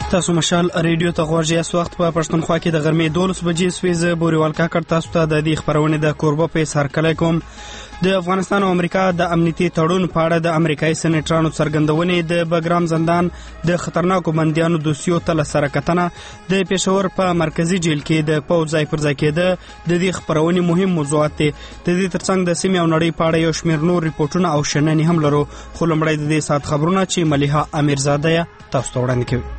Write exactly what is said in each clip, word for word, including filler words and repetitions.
تاسو مشال ریډیو ته غوږ یاست. وخت په پښتونخوا کې د غرمې دولس بجې سویزه بوريوال کاکړ تاسو ته د دې خبرونه د کوربه په سر کله کوم. د افغانستان او امریکا د امنیتي تړون په اړه د امریکایي سېنیټرانو څرګندونې، د بګرام زندان د خطرناکو بندیانو دوسیو ته سره کتنه، د پېښور په مرکزی جیل کې د پوځ ځای پر ځای کېده د دې خبرونه مهم موضوعات دي. د دې ترڅنګ د سیمې او نړۍ په اړه یو شمېر نور ریپورتونه او شننې هم لرو. خو لومړی د دې سات خبرونه چې ملیحه امیرزاده تاسو ته وړاندې کوي.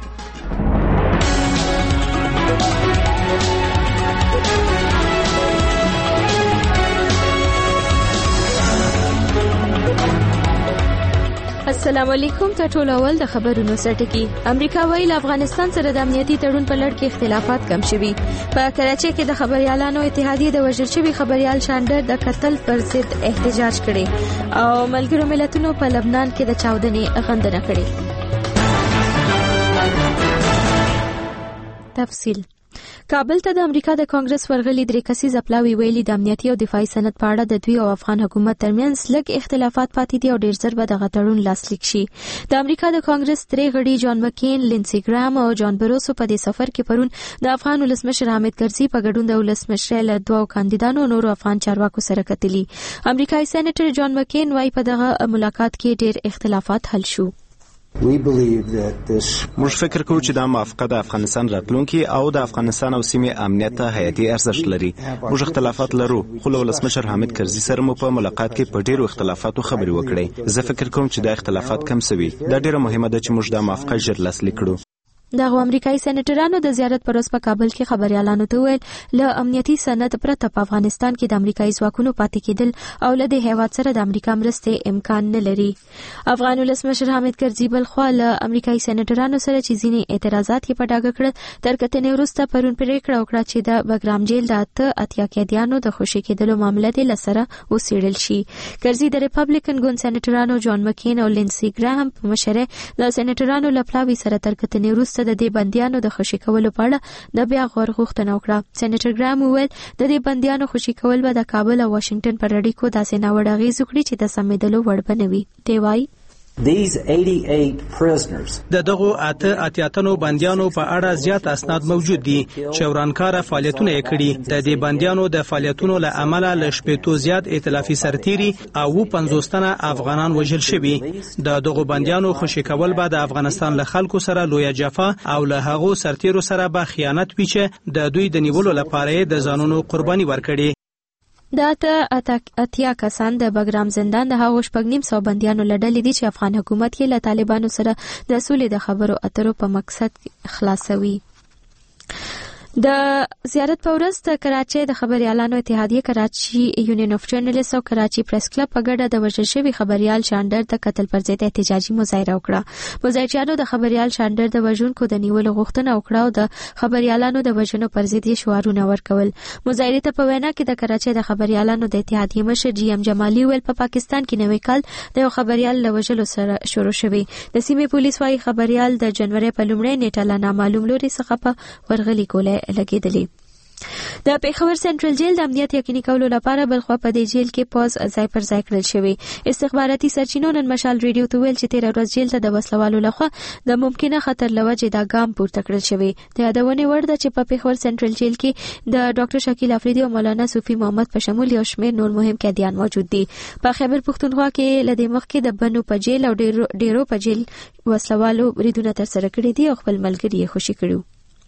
السلام علیکم. ته ټول اول د خبرونو سرټکی. امریکا ویل افغانستان سره د امنیتي تړون په لړ کې اختلافات کم شوي. په کراچۍ کې د خبريالانو اتحادیه د وژل شوي خبريال شاندر د قتل پر ضد احتجاج کړي او ملګرو ملتونو په لبنان کې د چاودنې غندنه کړې. تفصیل. کابل ته د امریکا د کانګرس ورغلي درې کسیزه پلاوی ویلي د امنیتي او دفاعي سند په اړه د دوی او افغان حکومت ترمنځ لږ اختلافات پاتې دي او ډیر ژر به دغه تړون لاسلیک شي. د امریکا د کانګرس درې غړي جان مکین، لینسي ګرام او جان بروسو په دې سفر کې پرون د افغان ولسمشر حامد کرزي په ګډون د ولسمشر له دوه کاندیدانو نورو افغان چارواکو سره کتلي. امریکایي سېنیټر جان مکین وايي په دغه ملاقات کې ډیر اختلافات حل شو. موږ فکر کوو چې دا موافقه د افغانستان راتلونکي او د افغانستان او سیمې امنیت ته حیاتي ارزښت لري. موږ اختلافات لرو، خو له ولسمشر حامد کرزي سره مو په ملاقات کې په ډیرو اختلافاتو خبرې وکړې. زه فکر کوم چې دا اختلافات کم شوي. دا ډیره مهمه ده چې موږ دا موافقه ژر لاسلیک کړو. دغه امریکایي سېنیټرانو د زیارت پر وسه په کابل کې خبريالانو ته ویل له امنیتي سند پرته په افغانستان کې د امریکایي ځواکونو پاتې کېدل او له دې هیواد سره د امریکا مرستې امکان نه لري. افغان ولسمشر حامد کرزي بل خو له امریکایي سېنیټرانو سره چې ځینې اعتراضات یې په ډاګه کړل، تر کتنې وروسته پرون پریکړه وکړه چې د بګرام جیل د اته اتیا قیدیانو د خوشي کېدلو معاملې د لسره وسیړل شي. کرزي د ریپبلیکن ګوند سېنیټرانو جان مکین او لینسي ګرام په مشره د سېنیټرانو لپلاوي سره تر کتنې وروسته د دې بندیانو د خوشي کولو په اړه د بیا غور غوښتنه وکړه. سېنیټر ګرام وویل د دې بندیانو خوشي کول به د کابل او واشنگټن پر اړیکو داسې ناوړه اغېز وکړي چې د سمېدلو وړ به نه وي. دی وايي د دغو اته اتیاتنو بندیانو په اړه زیات اسناد موجود دي چې ورانکاره فعالیتونه یې کړي. د دې بندیانو د فعالیتونو له امله له شپېتو زیات ائتلافي سرتیري او پنځوس تنه افغانان وژل شوي. د دغو بندیانو خوشي کول به د افغانستان له خلکو سره لویه جفا او له هغو سرتیرو سره به خیانت وي چې د دوی د نیولو لپاره د ځانونو قرباني ورکړي. د اته اتیا کسان د بګرام زندان د هغو شپږ نیم سوه بندیانو له ډلې دي چې افغان حکومت یې له طالبانو سره د سولې د خبرو اترو په مقصد خلاصوي. د زیارت په ورځ د کراچۍ د خبريالانو اتحادیه، کراچي یونین اف جرنالیست او کراچي پریس کلب په ګډه د وژل شوي خبريال شاندر د قتل پر ضد احتجاجي مظاهره وکړه. مظاهرچیانو د خبريال شاندر د وژونکو د نیولو غوښتنه وکړه او د خبريالانو د وژنو پر ضد یې شعارونه ورکول. مظاهرې ته په وینا کې د کراچۍ د خبريالانو د اتحادیې مشر جی ام جمالي ویل په پا پاکستان کې نوې کال د یو خبريال له وژلو سره شروع شوی. د سیمې پولیس وايي خبريال د جنوري په لومړۍ نیټه له نامعلوم لوري څخه په ورغلي ګولۍ لګېدلی. د پېښور سنټرل جیل د امنیت یقیني کولو لپاره بلخوا په دې جیل کې پوز ځای پر ځای کړل شوی. استخباراتي سرچینو نن مشال ریډیو ته ویل چې تیر ورځ جیل ته د وسلوالو لخوا د ممکنه خطر لوجې دا ګام پورته کړل شوی. د یادونې وړ ده چې په پېښور سنټرل جیل کې د ډاکټر شکیل افریدي او مولانا صوفي محمد په شمول یو شمېر نور مهم قیدیان موجود دي. په خیبر پښتونخوا کې لدې مخکې د بنو په جیل او ډیرو ډیرو په جیل وسلوالو بریدونه تر سره کړي دي او خپل ملګري یې خوشي کړي.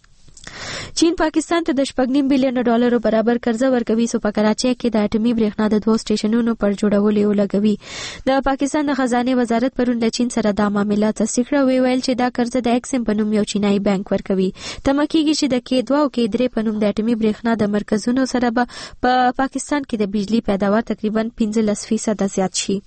چین پاکستان ته د شپږ نیم بلین ډالرو برابر قرضه ورکوي سو په کراچۍ کې د اټومي برېښنا د دوه سټیشنونو پر جوړولو یو لګوي. د پاکستان د خزانه وزارت پرون له چین سره دا معاملات تصدیق کړه. ویل چې دا قرضه د ایکسیم په نوم یو چینایي بانک ورکوي. تمه کېږي چې د کې دوه او کې درې په نوم د اټومي برېښنا د مرکزونو سره به په پا پاکستان کې د بجلی پیداوار تقریبا پنځلس فیصد زیات شي.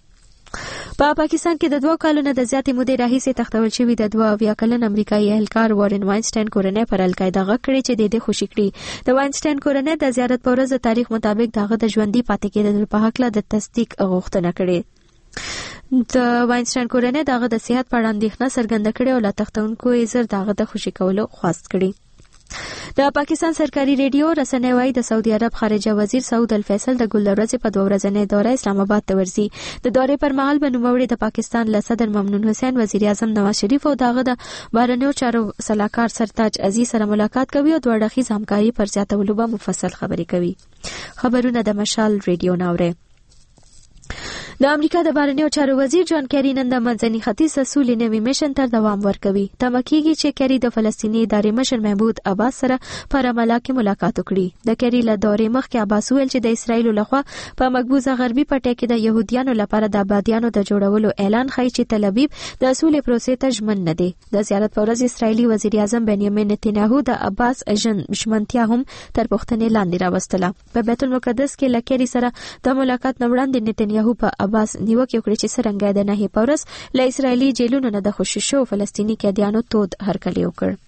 په پا پاکستان کې د دوه کالونو د زیاتې مودې راهیسې تختول شوی د دوه اویا کلن امریکایي اهلکار وارن واینسټاین کورنۍ پر القاعده غږ کړی چې د دې خوشي کړي. د واینسټاین کورنۍ د زیارت په ورځ د تاریخ مطابق دغه د ژوندۍ پاتې کېدل په هکله د تصدیق غوښتنه کړې. د واینسټاین کورنۍ دغه د صحت په اړه اندېښنه څرګنده کړې او له تختونکو یې زر دغه د خوشي کولو خواست کړی. د پاکستان سرکاري ریډیو رسنۍ وايي د سعودي عرب خارجه وزیر سعود الفیصل د ګل ورځې په دوه ورځنۍ دوره اسلام آباد ته ورځي. د دورې پر مهال به نوموړي د پاکستان له صدر ممنون حسین، وزیر اعظم نواز شریف او دغه د بهرنیو چارو سلاکار سرتاج عزیز سره ملاقات کوي او دوه اړخیز همکاري پر زیاتولو به مفصل خبرې کوي. خبرونه د مشال ریډیو ناوړي. د امریکا د بهرنیو چارو وزیر جان کیری نن د منځني ختیځ د سولې نوي میشن تر دوام ورکوي. تمه کېږي چې کیری د فلسطیني ادارې مشر محمود عباس سره په رامالا کې ملاقات وکړي. د کیری له دورې مخکې عباس ویل چې د اسرایل لخوا په مقبوضه غربي پټي کې د يهوديانو لپاره د آبادیانو د جوړولو اعلان ښیي چې تل ابیب د سولې پروسې ته ژمن نه دی. د زیارت پر ورځ اسرایلی وزیر اعظم بنیامین نتنیاهو د عباس ژمنتیا هم تر پوښتنې لاندې راوستله. په بیت المقدس کې له کیری سره د ملاقات نه وړاندې نتنیاهو په عباس نیوکه وکړه چې څرنګه د نهي پورس له اسرایلی جیلونو نه د خوشی شو فلسطینی قیدیانو تود هرکلی وکړ.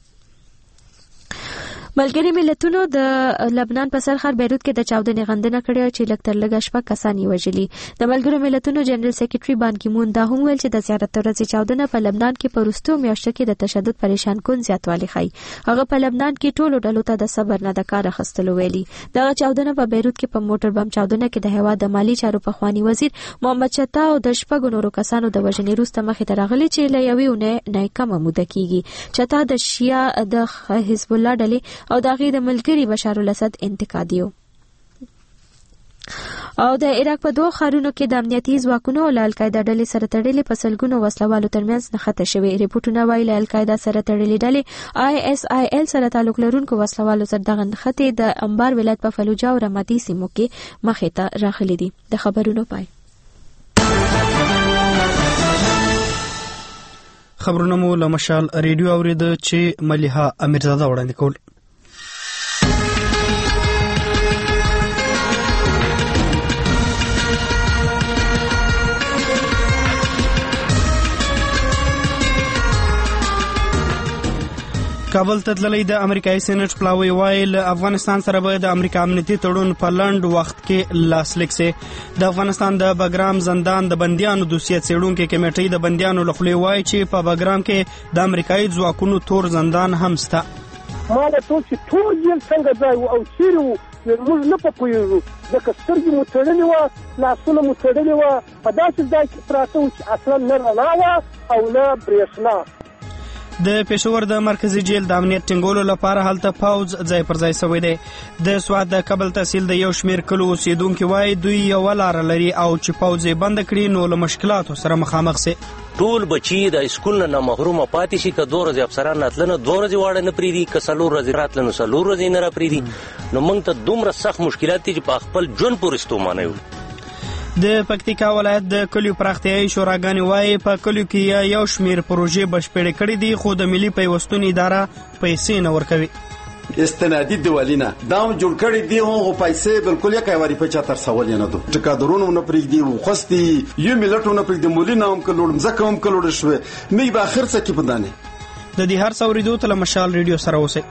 ملګری ملتونو د لبنان په سرخر بیروت کې د چاودنې غندنه کړې چې لږ تر لږه شپږ کسان یې وژلي. د ملګرو ملتونو جنرال سیکریټري بان کی مون دا هم ویل چې د زیارت ورځې چاودنه په لبنان کې په وروستو میاشتو کې د تشدد پریشان کون زیاتوالی ښيي. هغه په لبنان کې ټولو ډلو ته د صبر نه د کار اخیستلو ویلي. دغه چاودنه په بیروت کې په موټر بم چاودنه کې د هوا د مالی چارو پخوانی وزیر محمد چتا او د شپږو نورو کسانو د وژنې وروسته مخې ته راغلي چې له یوې اونۍ نه کمه موده کېږي. چتا د شیا د حزب الله ډلې او د هغې د ملګري بشار الاسد انتقادیو. او د عراق په دوه ښارونو کې د امنیتي ځواکونو او القاعده ډلې سره تړلې په سلګونو وسلوالو ترمنځ نښته شوې. ریپورتونه وایي له القاعده سره تړلې ډلې آی اس آی ال سره تعلق لرونکو وسلوالو سره دغه نښتې د انبار ولایت په فلوجا او رمادي سیمو کې مخې ته راغلي دي. د خبرونو پای. خبرونه مو له مشال ریډیو اوریده چې ملیحه امیرزاده وړاندې کول. کابل ته تللی د امریکایي سېنات پلاوی وایي له افغانستان سره به د امریکا امنیتي تړون په لنډ وخت کې لاسلیک سي. د افغانستان د بګرام زندان د بندیانو دوسیه څېړونکې کمیټې د بندیانو له خولې وایي چې په بګرام کې د امریکایي ځواکونو تور زندان هم شته. ما له ټول چې ټول یې څنګه ځای او چیرې وو موږ نه پوهېږو ځکه سترګې مو تړلې وه لاسونه مو تړلې وه په داسې ځای کې پراته وو چې اصلا نه رڼا وه او نه برېښنا. د پېښور د مرکزي جیل د امنیت ټینګولو لپاره هلته پوځ ځای پر ځای شوی دی. د سوات د کابل تحصیل د یو شمېر کلو اوسېدونکي وایي دوی یوه لاره لري او چې پوځ یې بنده کړي نو له مشکلاتو سره مخامخ سي. ټول بچي د اسکول نه محرومه پاتې شي. که دوه ورځې افسران راتلنه دوه ورځې واړه نه پرېږدي، که څلور ورځې راتلنه څلور ورځې نه را پرېږدي. نو موږ ته دومره سخت مشکلات دي چې په خپل ژوند پورې ستومانه یو. د پکتیکا ولایت د کلیو پراختیایي شوراګانې وایي په کلیو کې یو شمېر پروژې بشپړې کړې دي خو د ملي پیوستون اداره پیسې نه ورکوي. استنادي دیوالینه دا هم جوړ کړي دي هغه پیسې بالکل یې کوي په چتر سوال نه دو ټکادرونو نه پرېږدي او خوستي یو ملتونو پرېږدي مولینه هم کلوړم ځکه هم کلوړ شوې مې به اخر څه کې پدانه. د دې هر څو ریډیو ته مشال ریډیو سره اوسئ.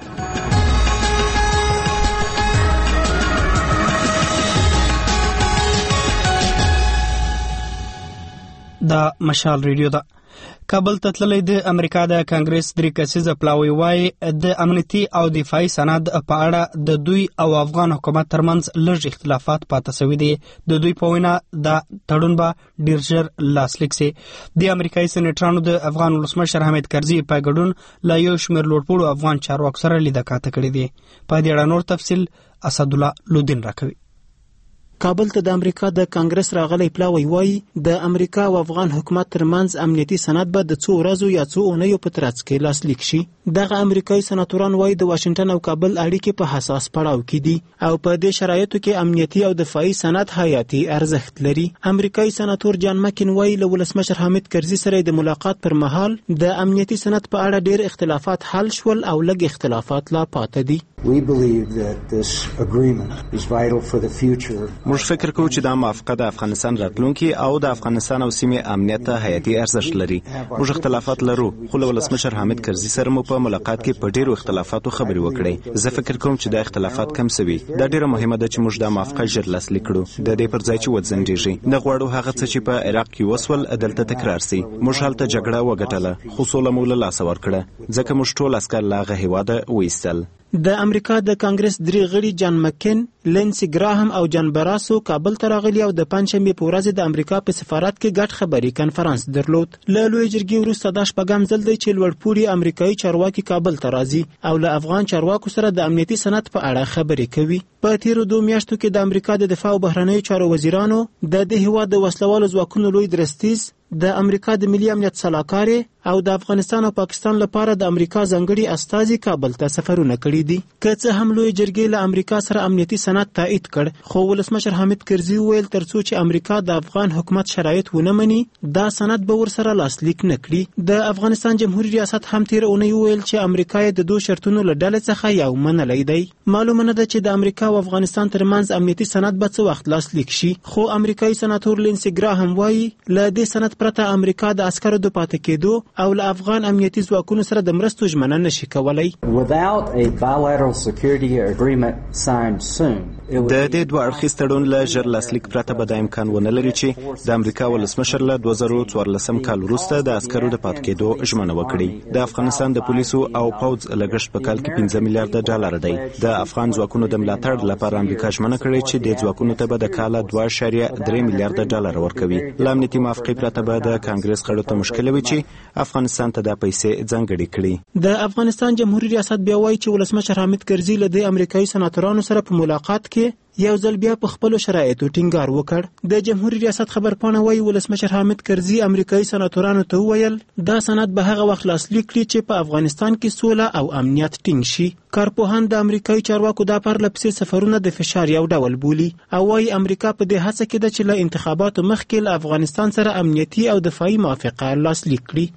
دا مشال ریډیو ده. کابل ته تللی د امریکا د کانګرس درې کسیزه پلاوی وایي د امنیتي او دفاعي سند په اړه د دوی او افغان حکومت ترمنځ لږ اختلافات پاتې شوي دي. د دوی په وینا دا تړون به ډېر ژر لاسلیک سي. د امریکایي سېنیټرانو د افغان ولسمشر حامد کرزي په ګډون له یو شمېر لوړپوړو افغان چارواکو سره لیده کاته کړې دي. په دې اړه نور تفصیل اسدالله لودین راکوي. کابل ته د امریکا د کانګرس راغلی پلاوی وایي د امریکا او افغان حکومت ترمنځ امنیتي سند به د څو ورځو یا څو اونیو په ترڅ کې لاسلیک شي. دغه امریکایي سناتوران وایي د واشنګټن او کابل اړیکې په حساس پړاو کې دي او په دې شرایطو کې امنیتي او دفاعي سند حیاتي ارزښت لري. امریکایي سناتور جان مکین وایي له ولسمشر حامد کرزي سره د ملاقات پر مهال د امنیتي سند په اړه ډېر اختلافات حل شول او لږ اختلافات لا پاتې دي. We believe that this agreement is vital for the future. موږ فکر کوو چې دا موافقه د افغانستان راتلونکي او د افغانستان او سیمې امنیت ته حیاتي ارزښت لري. موږ اختلافات لرو خو له ولسمشر حامد کرزي سره مو په ملاقات کې په ډېرو اختلافاتو خبرې وکړې. زه فکر کوم چې دا اختلافات کم سوي. دا ډېره مهمه ده چې موږ دا موافقه ژر لاسلیک کړو. د دې پر ځای چې وځنډېږي نه غواړو هغه څه چې په عراق کې وسول دلته تکرار سي. موږ هلته جګړه وګټله خو سوله مو له لاسه ورکړه ځکه موږ ټول عسکر له هغه هېواده وایستل. د امریکا د کانګرس درې غړي جان مکین، لینسی ګراهم او جان براسو کابل ته راغلي او د پنځشنبې په ورځ د امریکا په سفارت کې ګډ خبري کنفرانس درلود. له لوی جرګې وروسته دا شپږم ځل دی چې لوړپوړي امریکایي چارواکي کابل ته راځي او له افغان چارواکو سره د امنیتي سند په اړه خبرې کوي. په تیرو دوه میاشتو کې د امریکا د دفاع او بهرنیو چارو وزیرانو د دې هیواد د وسلوالو ځواکونو لوی درستیز، د امریکا د ملي امنیت سلاکار او د افغانستان او پاکستان لپاره د امریکا ځانګړي استازي کابل ته سفرونه کړي دي. که څه هم لوی جرګې له امریکا سره امنیتي سند تایید کړ، خو ولسمشر حامد کرزي وویل ترڅو چې امریکا د افغان حکومت شرایط ونه مني دا سند به ورسره لاسلیک نه کړي. د افغانستان جمهوریت ریاست هم تیر اونۍ وویل چې امریکا د دوه شرطونو له ډلې څخه یو منلی دی. معلومه نه ده چې د امریکا او افغانستان ترمنځ امنیتي سند به څه وخت لاسلیک شي، خو امریکایي سناتور لینسی ګراهم وایي له دې سند پرته امریکا د عسکرو د پاتې کېدو او له افغان امنیتي ځواکونو سره د مرستو ژمنه نشي کولای. د دې دوه اړخیز تړون له ژر لاسلیک پرته به دا امکان ونه لري چې د امریکا ولسمشر له دوه زره څوارلسم کال وروسته د عسکرو د پاتې کېدو ژمنه وکړي. د افغانستان د پولیسو او پوځ لګښت په کال کې پنځه میلیارډ ډالر دی. د افغان ځواکونو د ملاتړ لپاره امریکا ژمنه کړې چې د ځواکونو ته به د کال دوه اعشاریه درې میلیارډ ډالر ورکوي. له امنیتي موافقې پرته به د کانګرس غړو ته مشکل وي چې افغانستان ته د پیسې ځانګړې کړي. د افغانستان جمهوریت ریاست بیا وایي چې ولسمشر حامد کرزي له د امریکایي سناتورانو سره په ملاقات کې یو ځل بیا په خپلو شرایطو ټینګار وکړ. د جمهوریت ریاست خبرپاڼه وایي ولسمشر حامد کرزي امریکایي سناتورانو ته وویل دا سند به هغه وخت لاسلیک کړي چې په افغانستان کې سوله او امنیت ټینګ شي. کارپوهان د امریکایي چارواکو دا پرله پسې سفرونه د فشار یو ډول بولي او وایي امریکا په دې هڅه کې ده چې له انتخاباتو مخکې له افغانستان سره امنیتي او دفاعي موافقه لاسلیک کړي.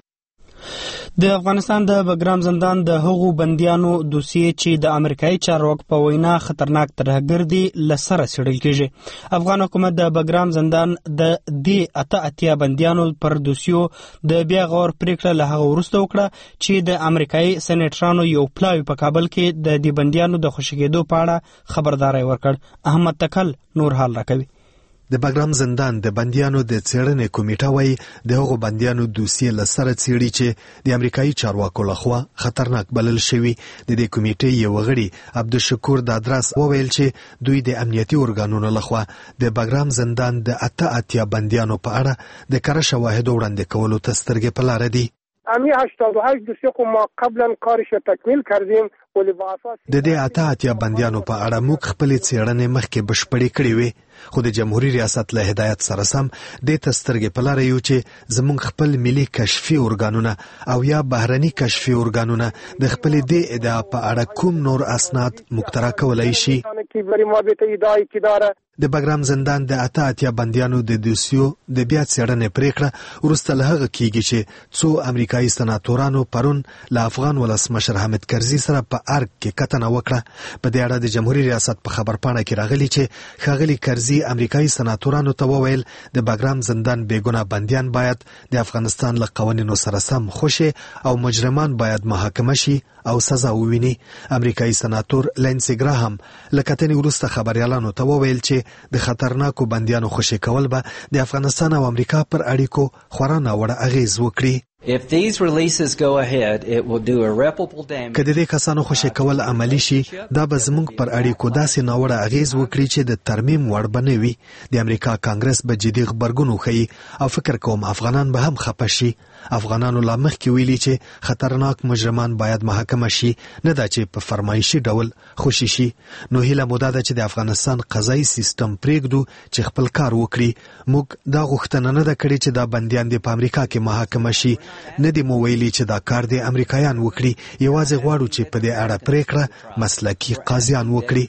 د افغانستان د بګرام زندان د هغو بندیانو دوسیې چې د امریکایي چارواکو په وینا خطرناک ترهګر دي له سره څېړل کېږي. افغان حکومت د بګرام زندان د دې اته اتیا بندیانو پر دوسیو د بیا غور پریکړه له هغه وروسته وکړه چې د امریکایي سېنیټرانو یو پلاوی په کابل کې د دې بندیانو د خوشي کېدو په اړه خبرداری ورکړ. احمد تکل نور حال راکوي. د بګرام زندان د بندیانو د څېړنې کمیټه وایي د هغو بندیانو دوسیې له سره څېړي چې د امریکایي چارواکو لخوا خطرناک بلل شوي. د دې کمیټې یو غړي عبدالشکور دادرس وویل چې دوی د امنیتي ارګانونو لخوا د بګرام زندان د اته اتیا بندیانو په اړه د کره شواهدو وړاندې کولو ته سترګې په لاره دي. امی هشتاد و هشت دوسیه خو ما قبلا کارش تکمیل کردیم ولی با اساس د دې اته اتیا بندیانو په اړه موږ خپلې څېړنې مخکې بشپړې کړې وې، خو د جمهوریت ریاست له هدایت سره سم دې ته سترګې په لاره یو چې زموږ خپل ملي کشفي ارګانونه او یا بهرني کشفي ارګانونه د خپلې دې ادعا په اړه کوم نور اسناد مخترع کولی شي. د بګرام زندان د اته اتیا بندیانو د دوسیو د بیا څېړنې پریکړه وروسته له هغه کیږي چې څو امریکایي سناتورانو پرون له افغان ولسمشر حامد کرزي سره په ارګ کې کتنه وکړه. په دې اړه د جمهوریت ریاست په خبرپاڼه کې راغلي چې ښاغلي کرزي امریکایي سناتورانو ته وویل د بګرام زندان بېګناه بندیان باید د افغانستان له قوانینو سره سم خوشي او مجرمان باید محاکمه شي او سزا وویني. امریکایي سناتور لینسی ګراهم له کتنې وروسته خبریالانو ته وویل چې د خطرناکو بندیانو خوشي کول به د افغانستان او امریکا پر اړیکو خورا ناوړه اغیز وکړي. If these releases go ahead, it will do irreparable damage. که د دې کسانو خوشي کول عملی شي دا به زموږ پر اړیکو داسې ناوړه اغیز وکړي چې د ترمیم وړ به نه وي. د امریکا کانګرس به جدي غبرګون وښیي او فکر کوم افغانان به هم خفه شي. افغانانو لا مخکې ویلي چې خطرناک مجرمان باید محاکمه شي، نه دا چې په فرمایشي ډول خوشي شي. نو هیله مو دا ده چې د افغانستان قضایي سیستم پرېږدو چې خپل کار وکړي. موږ دا غوښتنه نه ده کړې چې دا بندیان دې په امریکا کې محاکمه شي، نه دی مو ویلي چې دا کار د امریکایان وکړي. یوازې غواړو چې په دې اړه پریکړه مسلکي قاضیان وکړي.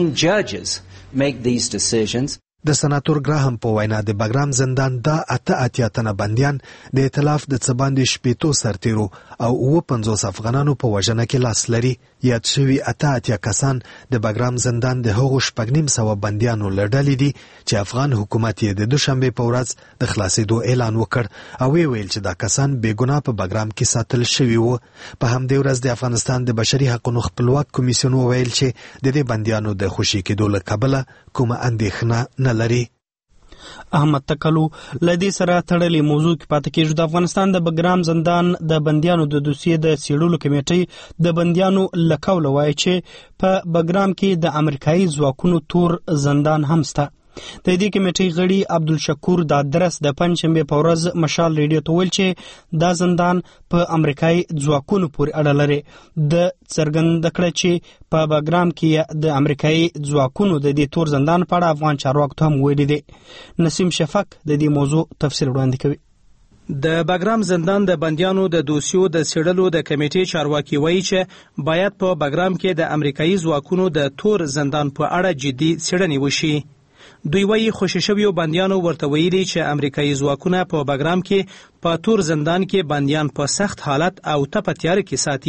د سناتور ګراهم په وینا د بګرام زندان دا اته اتیا تنه بندیان د ائتلاف د څه باندې شپېتو سرتیرو او اووه پنځوس افغانانو په وژنه کې لاس لري. یاد شوي اته اتیا کسان د بګرام زندان د هغو شپږ نیم سوه بندیانو له ډلې دي چې افغان حکومت یې د دوشنبې په ورځ د خلاصېدو اعلان وکړ او ویې ویل چې دا کسان بېګناه په بګرام کې ساتل شوي وو. په همدې ورځ د افغانستان د بشري حقونو خپلواک کمیسیون وویل چې د دې بندیانو د خوشي کېدو له کبله کومه اندېښنه نه لري. احمد تکلو لدی سره تړلې موضوع کې پاتې کېږي. د افغانستان د بګرام زندان د بندیانو د دوسیې د څېړلو کمیټې د بندیانو لکول وایي چې په بګرام کې د امریکایي ځواکونو تور زندان هم شته. د دې کمیټې غړي عبدالشکور دادرس د پنځشنبه په ورځ مشال ریډیو ته ویل چې دا زندان په امریکایي ځواکونو پورې اړه لري. د څرګنده کړه چې په بګرام کې د امریکایي ځواکونو د دې تور زندان په اړه افغان چارواکو ته هم ویلي دي. نسیم شفق د دې موضوع تفصیل وړاندې کوي. د بګرام زندان د بندیانو د دوسیو د څېړلو د کمیټې چارواکي وایي چې باید په بګرام کې د امریکایي ځواکونو د تور زندان په اړه جدي څېړنې وشي. دوی وایي خوشي شویو بندیانو ورته ویلي چې امریکایي ځواکونه په بګرام کې په تور زندان کې بندیان په سخت حالت او تپه تیاره کې ساتي.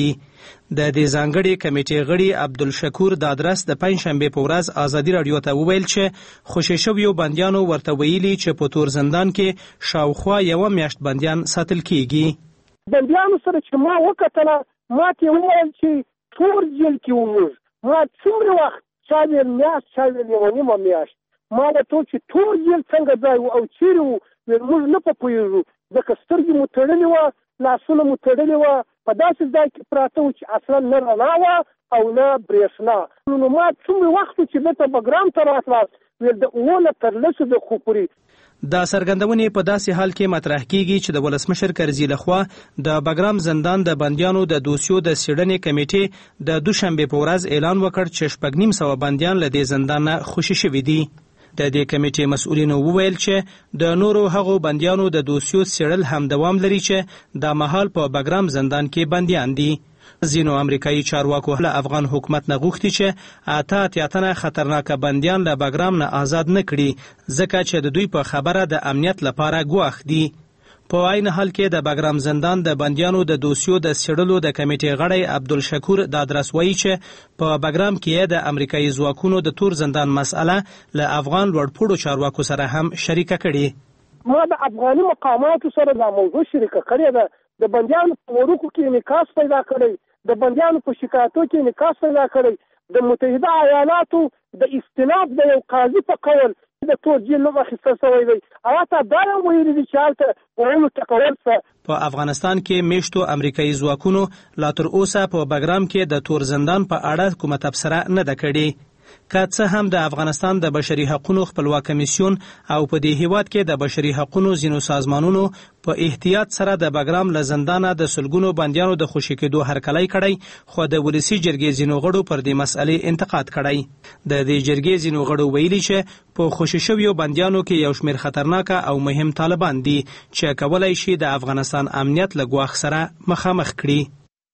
د دې ځانګړې کمیټې غړي عبدالشکور دادرس د پنځشنبې په ورځ ازادي راډیو ته وویل چې خوشي شویو بندیانو ورته ویلي چې په تور زندان کې شاوخوا یوه میاشت بندیان ساتل کیږي. بندیانو سره چې ما وکتله ما ته وویل چې تور جیل کې وموږ ما څومره وخت چا ویل میاشت چا ویل یوه نیمه میاشت ما ورته چې تور جیل څنګه ځای و او چیرې و ویل موږ نه په پوهېږو ځکه سترګې مو تړلې وه لاسونه مو تړلې وه په داسې ځای کې پراته وو چې اصلا نه رڼا وه او نه برېښنا. نو ما څومره وخت چې دلته بګرام ته راتله ویل د اووه نه تر لسو دقیقو پورې. دا څرګندونې په داسې حال کې مطرح کیږي چې د ولسمشر کرزي لخوا د بګرام زندان د بندیانو د دوسیو د څېړنې کمیټې د دوشنبې په ورځ اعلان وکړ چې شپږ نیم سوه بندیان له دې زندان نه خوشي شوي دي. د دې کمیټې مسؤلینو وویل چې د نورو هغو بندیانو د دوسیو څېړل هم دوام لري چې دا مهال په بګرام زندان کې بندیان دي. ځینو امریکایي چارواکو له افغان حکومت نه غوښتي چې اته اتیا تنه خطرناکه بندیان له بګرام نه آزاد نه کړي ځکه چې د دوی په خبره د امنیت لپاره ګواښ دي. په عین حال کې د بګرام زندان د بندیانو د دوسیو د څېړلو د کمیټې غړی عبدالشکور دادرس وایي چې په بګرام کې د امریکایي ځواکونو د تور زندان مسأله له افغان لوړپوړو چارواکو سره هم شریکه کړي. ما د افغاني مقاماتو سره دا موضوع شریکه کړې ده. د بندیانو په وړوکو کې انعکاس پیدا کړی، د بندیانو په شکایتو کې انعکاس پیدا کړی. د متحده ایالاتو د استناد د یو قاضي په قول د تور جیل نوم اخیستل شوی دی. هغه دا هم ویلي دي چې هلته وړلو ټکول څه. په افغانستان کې میشتو امریکایي ځواکونو لا تر اوسه په بګرام کې د تور زندان په اړه کومه تبصره نه ده کړې. که څه هم د افغانستان د بشري حقوقو خپلواک کمیسیون او په دې هیواد کې د بشري حقوقو ځینو سازمانونو په احتیاط سره د بګرام له زندانه د سلګونو بندیانو د خوشي کېدو هرکلی کړی، خو د ولسي جرګې ځینو غړو پر دې مسئلې انتقاد کړی. د دې جرګې ځینو غړو ویلي چې په خوشي شویو بندیانو کې یو شمېر خطرناکه او مهم طالبان دي چې کولای شي د افغانستان امنیت له ګواښ سره مخامخ کړي.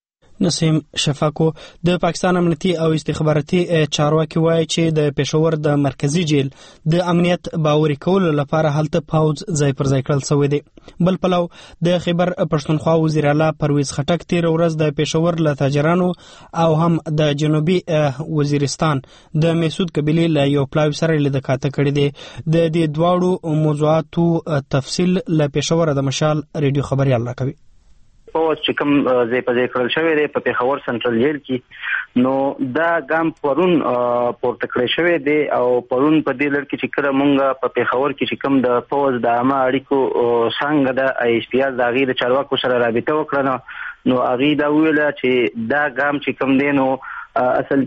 نسیم شفاکو د پاکستان امنیتي او استخباراتي چارواکي وایي چې د پېښور د مرکزی جیل د امنیت باوري کولو لپاره هلته پوځ ځای پر ځای کړل شوی دی. بل پلو د خیبر پښتونخوا وزیر اعلی پرویز خټک تیر ورځ د پېښور له تاجرانو او هم د جنوبي وزیرستان د میسود قبیلې له یو پلاوي سره لیدل کاته کړی دی. د دې دواړو موضوعاتو تفصیل له پېښور د مشال ریډیو خبريال راکوي. پوز چې کوم ځای په ځای کړل شوی دی په پېښور سنټرل جیل کې، نو دا ګام پرون پورته کړی شوی دی او پرون په دې لړ کې چې کله مونږ په پېښور کې چې کوم د پوز د عامه اړیکو څنګه د ای ایس پی آر د هغې د چارواکو سره رابطه وکړه، نو هغې دا وویله چې دا ګام چې کوم دی نو اصل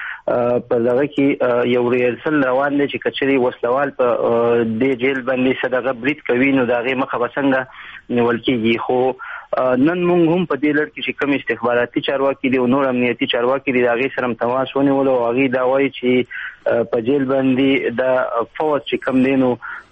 کې په دغه کې یو ریهرسل روان دی چې کچري وسلوال په دې جیل باندې صدقه برید کوي نو د هغې مخه به څنګه نیول کېږي. خو نن مونږ هم په دې لړ کې چې کوم استخباراتي چارواکي دي او نور امنیتي چارواکي دي د هغې سره هم تماس ونیولو او هغې دا وایي چې په جیل باندې د فوج چې کوم دی نو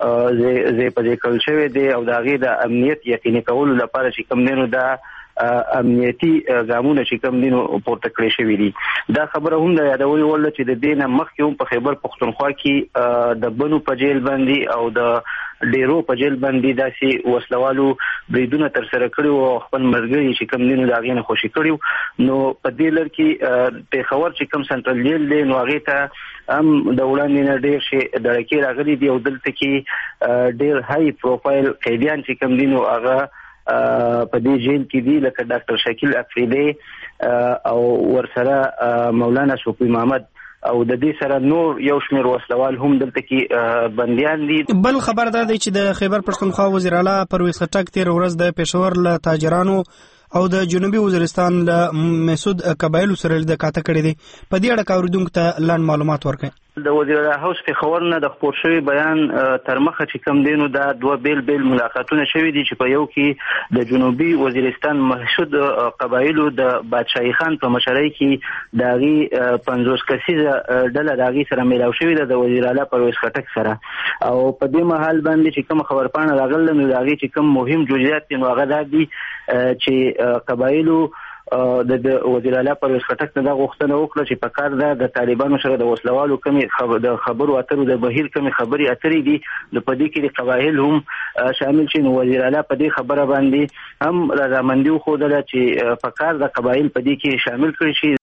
ځای په ځای کړل شوی دی او د هغې د امنیت یقیني کولو لپاره چې کوم دی نو دا امنیتي ګامونه چې کوم دي نو پورته کړی شوي دي. دا خبره هم د یادولو وړ ده چې د دې نه مخکې هم په خیبر پښتونخوا کې د بنو په جیل باندې او د ډیرو په جیل باندې داسې وسلوالو بریدونه ترسره کړي او خپل ملګري چې کوم دي نو د هغې نه خوشي کړي. نو په دې لړ کې پېښور چې کوم سنټرل جیل دی نو هغې ته هم د وړاندې نه ډېر شي ډړکې راغلي دي او دلته کې ډېر هاي پروفایل قیدیان چې کوم دي نو هغه په دې جیل کې دي لکه ډاکټر شکیل افریدی او ورسره مولانا شوقي محمد او د دې سره نور یو شمېر وسلوال هم دلته کې بندیان دي. بل خبر دا دی چې د خیبر پښتونخوا وزیر اعلی پرویز خټک تیر ورځ د پېښور له تاجرانو او د جنوبي وزیرستان له مسعود قبایلو سره د کاته کړی دی. په دې اړه اوریدونکو ته لاندې معلومات ورکړي. د وزیر اعلی هاوس پېښور نه د خپور شوی بیان تر مخه چې کم دینو دا دوه بیل بیل ملاقاتونه شوي دي چې په یو کې د جنوبي وزیرستان مسعود قبایلو د بادشاهي خان په مشرۍ کې د هغې پنځوس کسیزه ډله د هغې سره میلاو شوې ده د وزیر اعلی پرویز خټک سره. او په دې مهال باندې چې کوم خبرپاڼه راغله نو د هغې چې کوم مهم جزئیات دي نو هغه دا دي چې قبایلو د وزیر اعلی پرویز خټک نه دا غوښتنه وکړه چې په کار ده د طالبانو سره د وسلوالو کمې د خبرو اترو د بهیر کمې خبرې اترې دي نو په دې کې د قبایل هم شامل شي. نو وزیر اعلی په دې خبره باندې هم رضامندي وښودله چې په کار د قبایل په دې کې شامل کړي شي.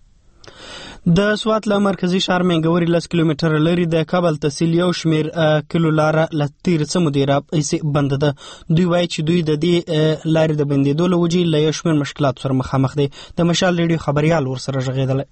د سوات له مرکزي ښار مینګوري لس کیلومتره لري د کابل تحصیل یو شمیر کیلو لاره له تیر څه مودې راهیسې بنده ده. دوی وایي چې دوی د دې لارې د بندېدو له وجې له یو شمیر مشکلاتو سره مخامخ دي. د مشال ریډیو خبریال ورسره غږېدلی.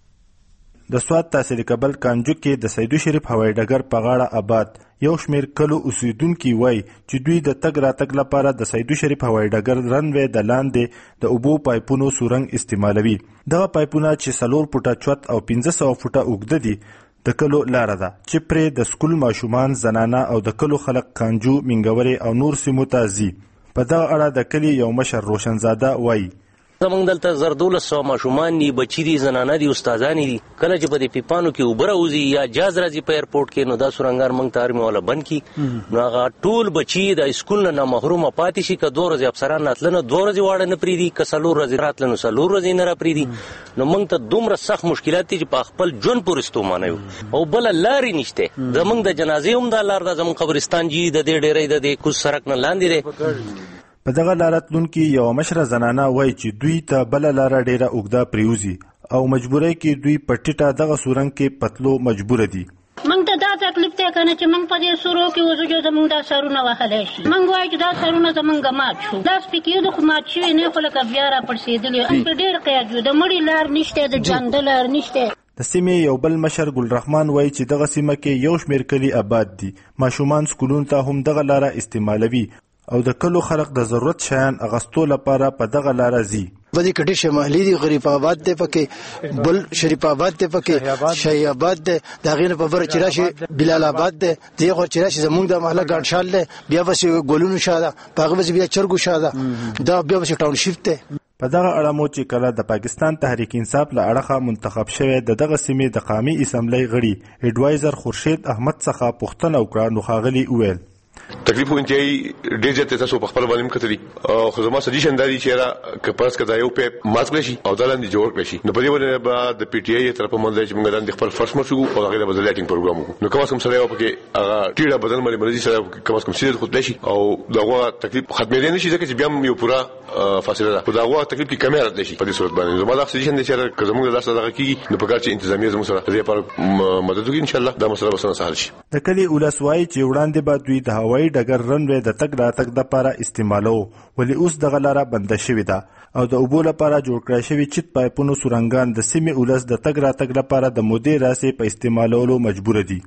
د سوات تحصیل کابل کانجو کې د سیدو شریف هوایي ډګر په غاړه آباد یو شمیر کلو اوسیدونکي وایي چې دوی د تګ راتګ لپاره د سیدو شریف هوایي ډګر رنوی د لاندې د اوبو پایپونو سورنګ استعمالوي. دغه پایپونه چې څلور فوټه چوت او پنځه سوه فوټه اوږده دي د کلو لاره ده چې پرې د سکول ماشومان، زنانه او د کلو خلک کانجو، مینګوري او نور سیمو ته ځي. په دغه اړه د کلي یو مشر روشنزاده وایي زمونږ دلته زر دولس سوه ماشومان دي، بچي دي، زنانه دي، استادانې دي. کله چې په دې پیپانو کې اوبه راوځي یا جاز راځي په ایرپورټ کې نو دا سورنګار موږ ته هر موله بند کړي نو هغه ټول بچي د سکول نه محرومه پاتې شي. که دوه ورځې افسران راتله نو دوه ورځې واړه نه پرېږدي، که څلور ورځې راتله نو څلور ورځې نه راپرېږدي. نو موږ ته دومره سخت مشکلات دي چې په خپل ژوند پورې ستومانه یو او بله لارې نشته. زموږ د جنازې هم دا لار ده، زموږ قبرستان جي د دې ډېری د دې کوز سړک نه لاندې دی. په دغه لاره تلونکي یوه مشره زنانه وایي چې دوی ته بله لاره ډېره اوږده پرېوځي او مجبورۍ کې دوی په ټیټه دغه سورنګ کې پتلو مجبوره دي. موږ ته دا تکلیف دی که نه چې موږ په دې سورو کې وځو زموږ دا سرونه وهلی شي. موږ وایو چې دا سرونه زموږ مات شو، دا سپیکیو د خو مات شوي نه خو لکه بیا راپړسېدلي په ډېر قیاد یو. د مړي لار نشته، د ژوند لار نشته. د سیمې یو بل مشر ګلرحمان وایي چې دغه سیمه کې یو شمېر کلي آباد دي. ماشومان سکولونو ته هم دغه لاره استعمالوي او د کلو خلق د ضرورت شیان اغستو لپاره په دغه لاره ځي. بدی کټی شمالي دی، غریب آباد دی، پکې بل شریف آباد دی، پکې شاهي آباد دی، دا غینه په بر چراشي بلال آباد دی، دی خو چراشي زمونږ د محله ګاډشال دی، بیا وسې ګولونو شاده پاغه وسې بیا چرګو شاده، دا بیا وسې ټاون شیفت دی. په دغه اړه مو چې کله د پاکستان تحریک انصاف له اړخه منتخب شوی د دغه سیمې د قومي اسمبلی غړي ایډوایزر خورشید احمد څخه پوښتنه وکړه نو ښاغلي وویل تکلیف خو انتهایی ډېر زیات تاسو په خپل باندې کتلی او خو زما سجیشن دا دی چې را که پرس کدا یو په مات کړی شي او دا لاندې جوړ کړی شي نو په دې باندې به د پی ټی آی طرف باندې چې موږ د خپل فرصت مشو او هغه د بدلټینګ پروګرام وکړو نو کوم څه سره یو پکې هغه ټیډه بدل مری مرزي سره کوم څه سیده خود لشي او داغه تکلیف ختمې نه شي ځکه چې بیا یو پورا فاصله ده په داغه تکلیف کې کمه راځي شي په دې صورت باندې زما دا سجیشن دی چې که زموږ د لاس دغه کیږي نو په کار چې انتظامیه زموږ سره دې پر مدد وکړي ان شاء الله دا مسله به سهل شي. د کلی ولسوای چې وړاندې به دوی د هوایي ډګر رنوی د تګ راتګ لپاره استعمالو ولې اوس دغه لاره بنده شوې ده او د اوبو لپاره جوړ کړی شوي چت پایپونو سورنګان د سیمې ولس د تګ راتګ لپاره د مودې راسې په استعمالولو مجبوره دي.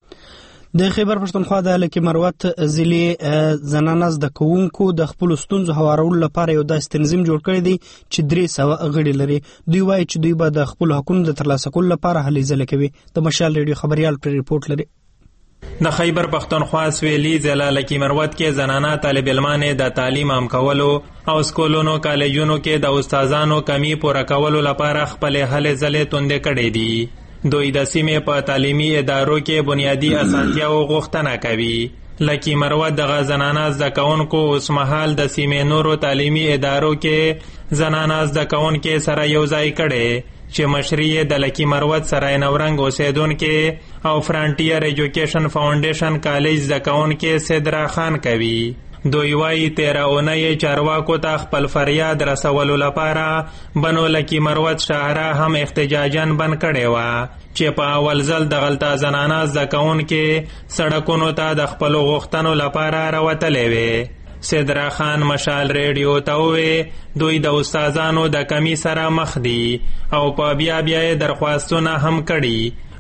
د خیبر پښتونخوا د لکي مروت ضلع زنانه زده کوونکو د خپلو ستونزو هوارولو لپاره یو داسې تنظیم جوړ کړی دی چې درې سوه غړي لري. دوی وایي چې دوی به د خپلو حقونو د ترلاسه کولو لپاره هلې ځلې کوي. د مشال ریډیو خبریال پرې رپورټ لري. د خیبر پښتونخوا سویلي ضلع لکي مروت کې زنانه طالب علمانې د تعلیم عام کولو او سکولونو کالجونو کې د استادانو کمی پوره کولو لپاره خپلې هلې ځلې توندې کړې دي. دوی د سیمې په تعلیمي ادارو کې بنیادي اسانتیاو غوښتنه کوي. لکي مروت دغه زنانه زده کوونکو اوس مهال د سیمې نورو تعلیمي ادارو کې زنانه زده کوونکي سره یو ځای کړي چې مشري د لکي مروت سرای نورنګ اوسیدونکي او فرانټیر ایجوکیشن فاونډیشن کالج زده کوونکي صدرا خان کوي. دوی وایي تیره اونۍ چارواکو ته خپل فریاد رسولو لپاره بنو لکي مروت شاهره هم احتجاجاً بند کړې وه چې په اول ځل دغلته زنانه زده کوونکي سړکونو ته د خپلو غوښتنو لپاره راوتلې وې. صدرا خان مشال ریډیو ته ووې دوی د استادانو د کمی سره مخ دي او په بیا بیا یې درخواستونه هم کړي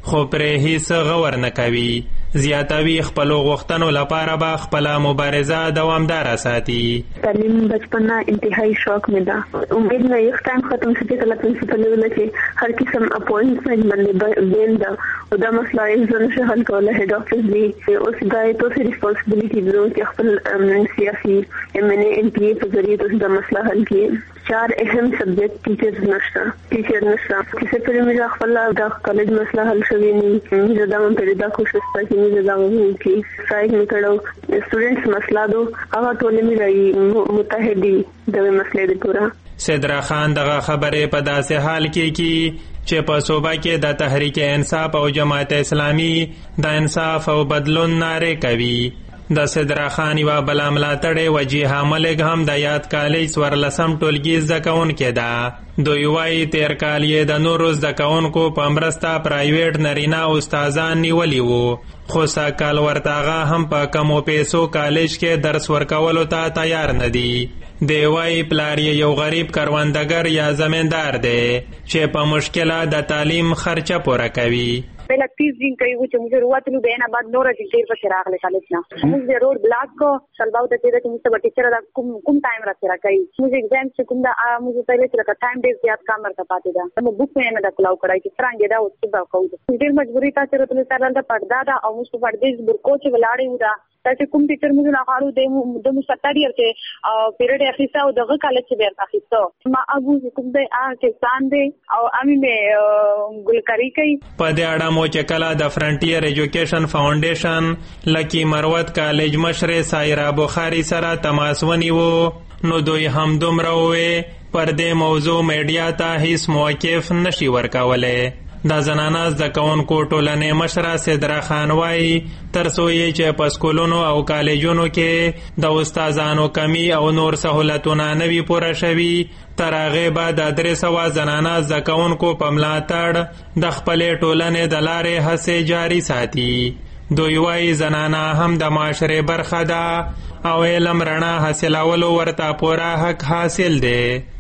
خو پرې هیڅ غور نه کوي. زیاتوي خپلو غوښتنو لپاره به خپله مبارزه دوامداره ساتي. تعلیم بچپن نه انتهایی شوق مې ده. امید نه یک ټایم ختم شي چې کله پرنسپل ویل چې هر قسم اپوینټمنټ باندې بیل ده او دا مسله یې ځنه شه حل کوله. هډ افیس دی اوس دا یې توسې ریسپانسبিলিټي درو چې خپل سیاسي ایم ان ای ایم پی په ذریعه توسې دا مسله حل کړي. چار اهم سبجیکٹ ټیچرز نشته ټیچر نشته چې په دې خپل د کالج مسله حل شوی نه موږ دا هم په دې کوشش کوو چې دا وکړي. سایډ میکړو سټوډنټس مسله دو هغه ټول مې راي متحدي د مسلې د پورا. صدرا خان دغه خبرې په داسې حال کې کی چې په صوبه کې د تحریک انصاف او جماعت اسلامي د انصاف او بدلون ناره کوي. د صدرا خان یوه بله ملاتړې وجیحه ملک هم د یاد کالج څوارلسم ټولګي زده کوونکې ده. دوی وایي تیر کال یې د نورو زده کوونکو په مرسته پرایویټ نارینه استادان نیولي وو، خو سږکال ورته هغه هم په کمو پیسو کالج کې درس ورکولو ته تیار نه دي. دی وایي پلار یې یو غریب کروندګر یا زمیندار دی چې په مشکله د تعلیم خرچه پوره کوي. पहले तीस दिन कहीं वो मुझे रुआत लू देना बाद नौ रजी देर पर शराग ले कॉलेज ना मुझे रोड ब्लॉक को सलबाउ ते तेरे मुझसे बटी चला दा कुम कुम टाइम रखे रहा कहीं मुझे एग्जाम से कुंदा आ मुझे पहले चला का टाइम डेज याद काम करता पाते दा मैं बुक में ना दा कुलाउ कराई कि तरंगे दा उसके बाव कहूँ मुझे मजबूरी था चलो तुले तरल दा पढ़दा दा और मुझको पढ़दे बुरको से बलाड़े उड़ा ताकि कुम टीचर मुझे ना खालू दे मुझे मुझे सत्तर ईयर के पीरियड अफिसा और दगा कॉलेज से बेर अफिसा माँ अबू कुम दे आ के सान दे और अमी में गुलकारी कई पदेआड़ा मोचे कला the Frontier Education Foundation Lakki Marwat college मशरे सायरा बुखारी सरा तमास ونیو نو دوی هم دومره وې پر دې موضوع میډیا ته هیڅ موقف نشي ورکولی. د زنانه زده کوونکو ټولنې مشره صدرا خان وایي تر څو یې چې په سکولونو او کالجونو کې د استادانو کمی او نور سهولتونه نه وي پوره شوي تر هغې به د درې سوه زنانه زده کوونکو په ملاتړ د خپلې ټولنې د لارې هڅې جاري ساتي. دوی وایي زنانه هم د معاشرې برخه ده او علم رڼا حاصلولو ورته پوره حق حاصل دی.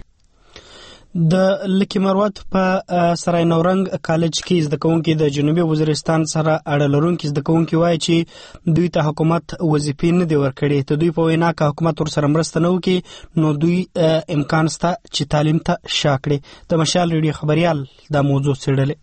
د لکی مروت په سرای نورنګ کالج کې زده کوونکي د جنوبي وزیرستان سره اړه لرونکي زده کوونکي وایي چې دوی ته حکومت وظیفې نه دي ورکړي. ته دوی په وینا که حکومت ورسره مرسته نه وکړي نو دوی امکان شته چې تعلیم ته شا کړي. د مشال ریډیو خبریال دا موضوع څېړلې.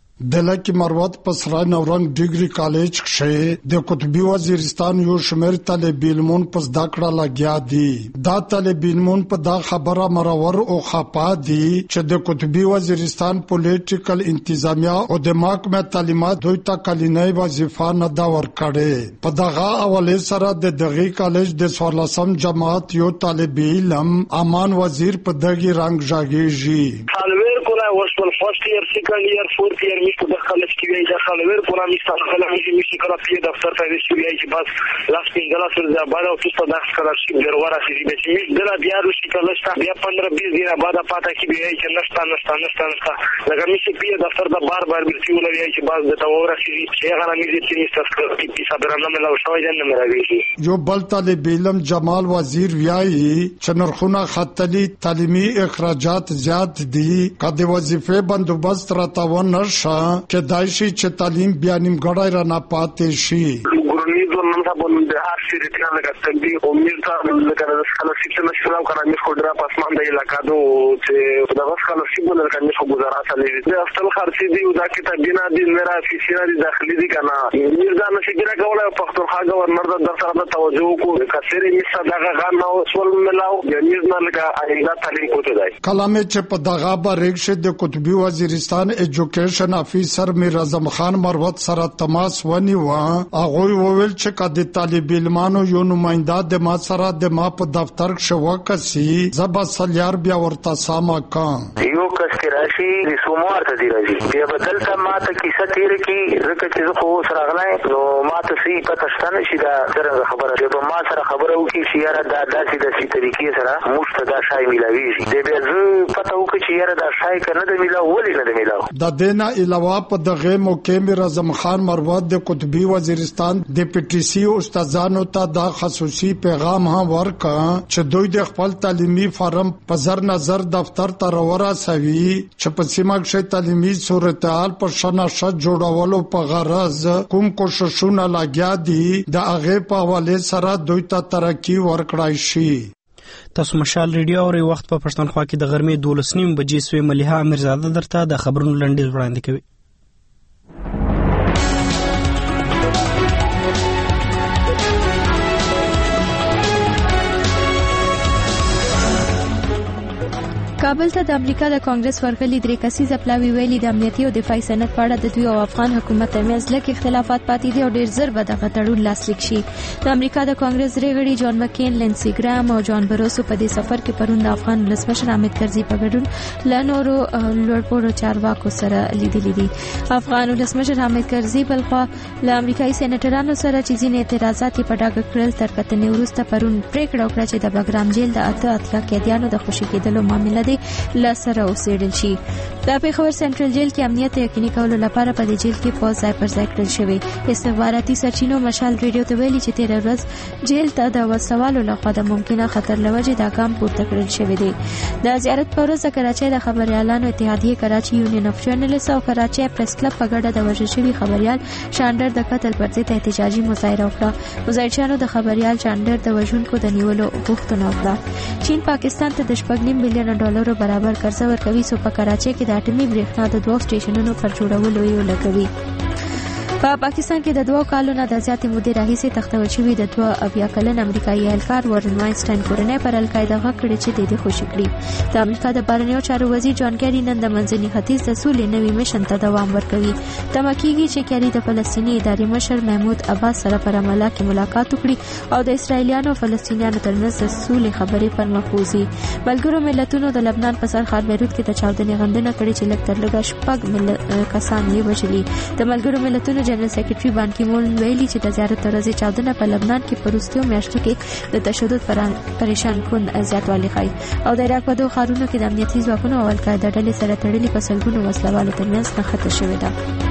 د لکی مروت په سرای نورنګ ډیګري کالج کې د قطبي وزیرستان یو شمېر طالب علمون په زده کړه لګیا دي. دا طالب علمون په دا خبره مرور او خپه دي چې د قطبي وزیرستان پولیټیکل انتظامیه او د محکمه تعلیمات دوی ته کلینۍ وظیفه نه دا ورکړې. په دغه حواله سره د دغه کالج د څوارلسم جماعت یو طالب علم امان وزیر په دغه رنګ ژاګېږي. وصل فرست ایئر سیکنڈ ایئر فورथ ایئر می تو دخل اس کی دخل ور پورا میستا خلا می می کلا پی دفتر ته ویسو یی چې بس لاس پینګلا سر ځا بعد او تاسو د سکالرشپ ورورا شي چې می دلا بیا رو شي کلا شتا بیا پندرہ بیس دینه بعد پاتا کی بیا چې نشتا نشتا نشتا نشتا لکه می چې پی دفتر ته بار بار بیرتی ولې یی چې بعد د تورا شي چې هغه می چې میستا سکالرشپ کی صبر نه ملا شوی جن نه راوي جو بل طالب علم جمال وزیر ویایي چې نرخونه خطلی تعلیمي اخراجات زیات دي کده وظیفه بندوبست راتاو نشه چې دایشي چې تعلیم بیا نیمګړی را نه پاتې شي. ګورنیز نن سبا د هر شي ریټنا لګا تدي امید ته لکه د سکالرشپ څخه شروع کړه مې خو درا پسمان دی علاقې دو چې د سکالرشپ ولر کنه خو گزارات لري د اصل خرچي دی او دا کې بنا دي میرا فیشنه دي داخلي دي کنه میرزا نشي ګره کوله پښتونخوا گورنر د سره توجه کو کثیر می صدقه غن او سول ملاو یعنی نه لګا ایدا تعلیم کوته دی کلامه چې په دغه باریک شه د قطبي وزیرستان ایجوکیشن افیسر میر اعظم خان مروت سره تماس ونیو. هغه وویل چې کله طالب علمانو یو نماینده د ما سره د ما په دفتر کې شو کسي زبا سلیار بیا ورته ساما کان یو کس کې راشي د سوموار ته دی راځي بیا بدل ته ماته کیسه تیر کی زکه چې خو سره غلای نو ماته سي پته شته چې دا څنګه خبره دی ما سره خبره وکي چې یاره دا داسې د سي طریقې سره مشته دا شای ملاويږي د بیا زه پته وکي چې یاره دا شای کنه د ملا ولې نه د ملا د دینه علاوه په دغه موقع میر اعظم خان مروت د قطبي وزیرستان د پی ټی سی استادانو ته دا خصوصي پیغام هم ورکا چې دوی د خپل تعلیمي فارم په زر نظر دفتر ته ورسوي چې په سیمه کې تعلیمي صورتحال په شناخت جوړولو په غرض کوم کوششونه لګیا دي د هغه په حواله سره دوی ته ترقی ورکړای شي. تاسو مشال ریډیو او وخت په پښتونخوا کې د غرمې دولس نیم بجې سوی مليحه امیرزاده درته د خبرونو لنډیز وړاندې کوي. کابل ته د امریکا د کانګرس ورغلي درې کسیزه پلاوی ویلي د امنیتي او دفاعي سند په اړه د دوی او افغان حکومت ترمنځ لږ اختلافات پاتې دي او ډیر زر به دغه تړون لاسلیک شي. د امریکا د کانګرس درې غړي جان مکین، لینسي ګرام او جان بروسو په دې سفر کې پرون د افغان ولسمشر حامد کرزي په ګډون له نورو لوړپوړو چارواکو سره لیدلي دي. افغان ولسمشر حامد کرزي بلخوا له امریکایي سېنیټرانو سره چې ځینې اعتراضات په ډاګه کړل تر کتنې وروسته پرون پریکړه وکړه چې د بګرام جیل د اته اتیا قیدیانو د خوشي کېدلو معامله لا سره اوسېدل شي. د پیښور سنټرل جیل کې امنیت یقیني کولو لپاره په دې جیل کې پوز ځای پر ځای کړل شوی. استخباراتي سرچینو مشال ریډیو ته ویلي چې تیر ورځ جیل ته د وسوالو لخوا د ممکنه خطر لوجې دا ګام پورته کړل شوی دی. د زیارت پر ورځ کراچۍ د خبريالانو اتحادیه کراچي یونین اف جرنالست او کراچۍ پریس کلب په ګډه د وژل شوي خبريال شاندر د قتل پر ضد احتجاجي مظاهره وکړه. مظاهرچیانو د خبريال شاندر د وژونکو د نیولو غوښتنه وکړه. چین پاکستان ته د شپږ نیم بلین ډالرو برابر قرضه ورکوي سو په کراچۍ کې د اټومي برېښنا د دوه سټیشنونو پر جوړولو یې لګوي. په پاکستان کې د دوه کالو نه د زیاتې مودې راهیسې تختول شوي د دوه اویا کلن امریکایي اهلکار وارن واینسټاین کورنۍ پر القاعده غږ کړی چې د دې خوشي کړي. د امریکا د بهرنیو چارو وزیر جان کیری نن د منځني ختیځ د سولې نوي میشن ته دوام ورکوي. تمه کېږي چې کیری د فلسطیني ادارې مشر محمود عباس سره پر عمله کې ملاقات وکړي او د اسرایلیانو او فلسطینیانو ترمنځ د سولې خبرې پر مخ بوځي. ملګرو ملتونو د لبنان په سر ښار بیروت کې د چاودنې غندنه کړې چې لږ تر لږه شپږ کسان یې وژلي. د ملګرو ملتونو جنرال سیکریټري بان کی مون ویلي چې د زیارت ورځې چاودنه په لبنان کې په وروستیو میاشتو کې د تشدد پریشان کن زیاتوالی ښيي او د عراق په دوه ښارونو کې د امنیتي ځواکونو او القاعده ډلې سره تړلي په سلګونو وسلوالو ترمنځ نښته شوې ده.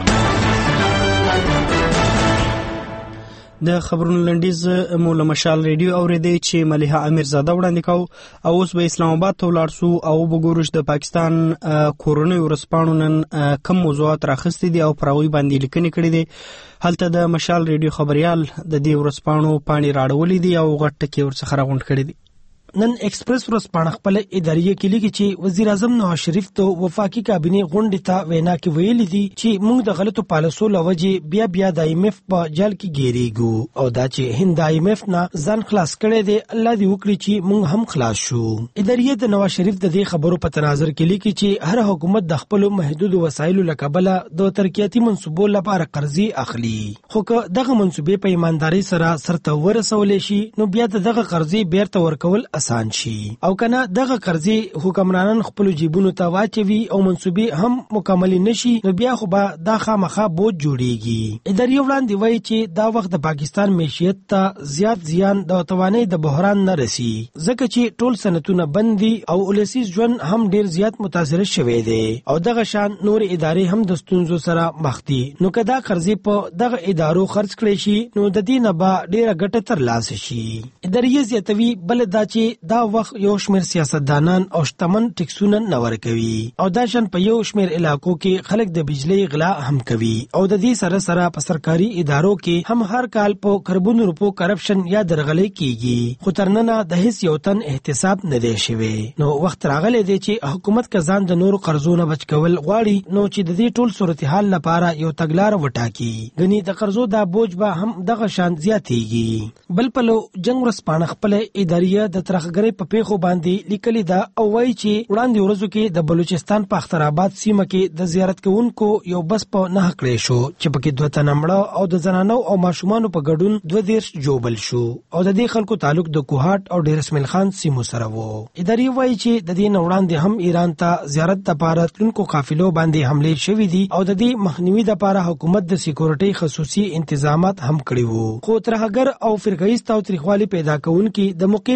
د خبرونو لنډیز مو له مشال ریډیو اوریدي چې مليحه امیرزاده وړاندې کو او اوس به اسلام آباد ته ولاړ سو او وګورو چې د پاکستان کورونی ورسپانو نن کم موضوعات راخستي دي او پراوی باندې لیکنې کړې دي. هلته د مشال ریډیو خبريال د دې ورسپانو پانی راړولې دي او غټ کې ورڅخه راغونډ کړې دي. نن ایکسپریس ورځپاڼه خپل اداري کې لیکي چې وزیر اعظم نواز شریف ته وفاقي کابینه غونډه ته وینا کې ویلي دي چې موږ د غلطو پالیسو لوجې بیا بیا د ایم ایف په جال کې ګیریږو او دا چې هند د ایم ایف نه ځان خلاص کړي دي الله دې وکړي چې موږ هم خلاص شو. اداري د نواز شریف د دې خبرو په تناظر کې لیکي چې هر حکومت د خپل محدود وسایلو لکبله د ترقیاتي منصوبو لپاره قرضې اخلي خو که دغه منصوبې په ایمانداري سره سرته ورسول شي نو بیا دغه قرضې بیرته ورکول آسان شي او کنه دغه قرضې حکمرانان خپل جیبونو ته واچوي او منصوبې هم مکمل نشي نو بیا خو به دا خامخا بوج جوړیږي. اداري وړاندې وایي چې دا وخت د پاکستان معیشت ته زیات زیان د توانې د بحران نه رسی ځکه چې ټول صنعتونه بندي او ولسی ژوند هم ډیر زیات متاثر شوی دی او دغه شان نور ادارې هم د ستونزو سره مخ دي. نو کدا قرضې په دغه ادارو خرج کړي شي نو د دې نه به ډیره ګټه ترلاسه شي. اداري زیاتوي بل دا چې دا وخت یو شمیر سیاستدانان او شتمن ټیکسونه نه ورکوي او دا شان په یو شمیر علاقو کې خلک د بجلی غلا هم کوي او د دې سره سره په سرکاري ادارو کې هم هر کال په کربن روپو کرپشن یا درغلې کیږي خو ترنه د هیڅ یو تن احتساب نه دی شوی. نو وخت راغلی دی چې حکومت کزان د نور قرضونو بچ کول غواړي نو چې د دې ټول صورتحال لپاره یو تګلار وټاکي غني د قرضو دا بوج به هم دغه شان زیاتېږي. بل په لو جنگ ورسپانه خپل اداریه د ترخګری په پیښو باندې لیکلي دا او وایي چې وړاندې ورځو کې د بلوچستان په اخترآباد سیمه کې د زیارت کوونکو یو بس په نه کړې شو چې پکې دوه تنه مړه او د زنانو او ماشومانو په ګډون دوه دیرش جوبل شو او د دې خلکو تعلق د کوهاټ او ډیر اسماعیل خان سیمو سره وو. اداري وایي چې د دې نه وړاندې هم ایران ته زیارت لپاره تلونکو قافلو باندې حمله شوې دي او د دې مخنیوي لپاره حکومت د سکیورټي خصوصي تنظیمات هم کړی وو خو ترهګر او فرقه‌ایست او تاریخوالي پیدا کوونکي د موقع په لټون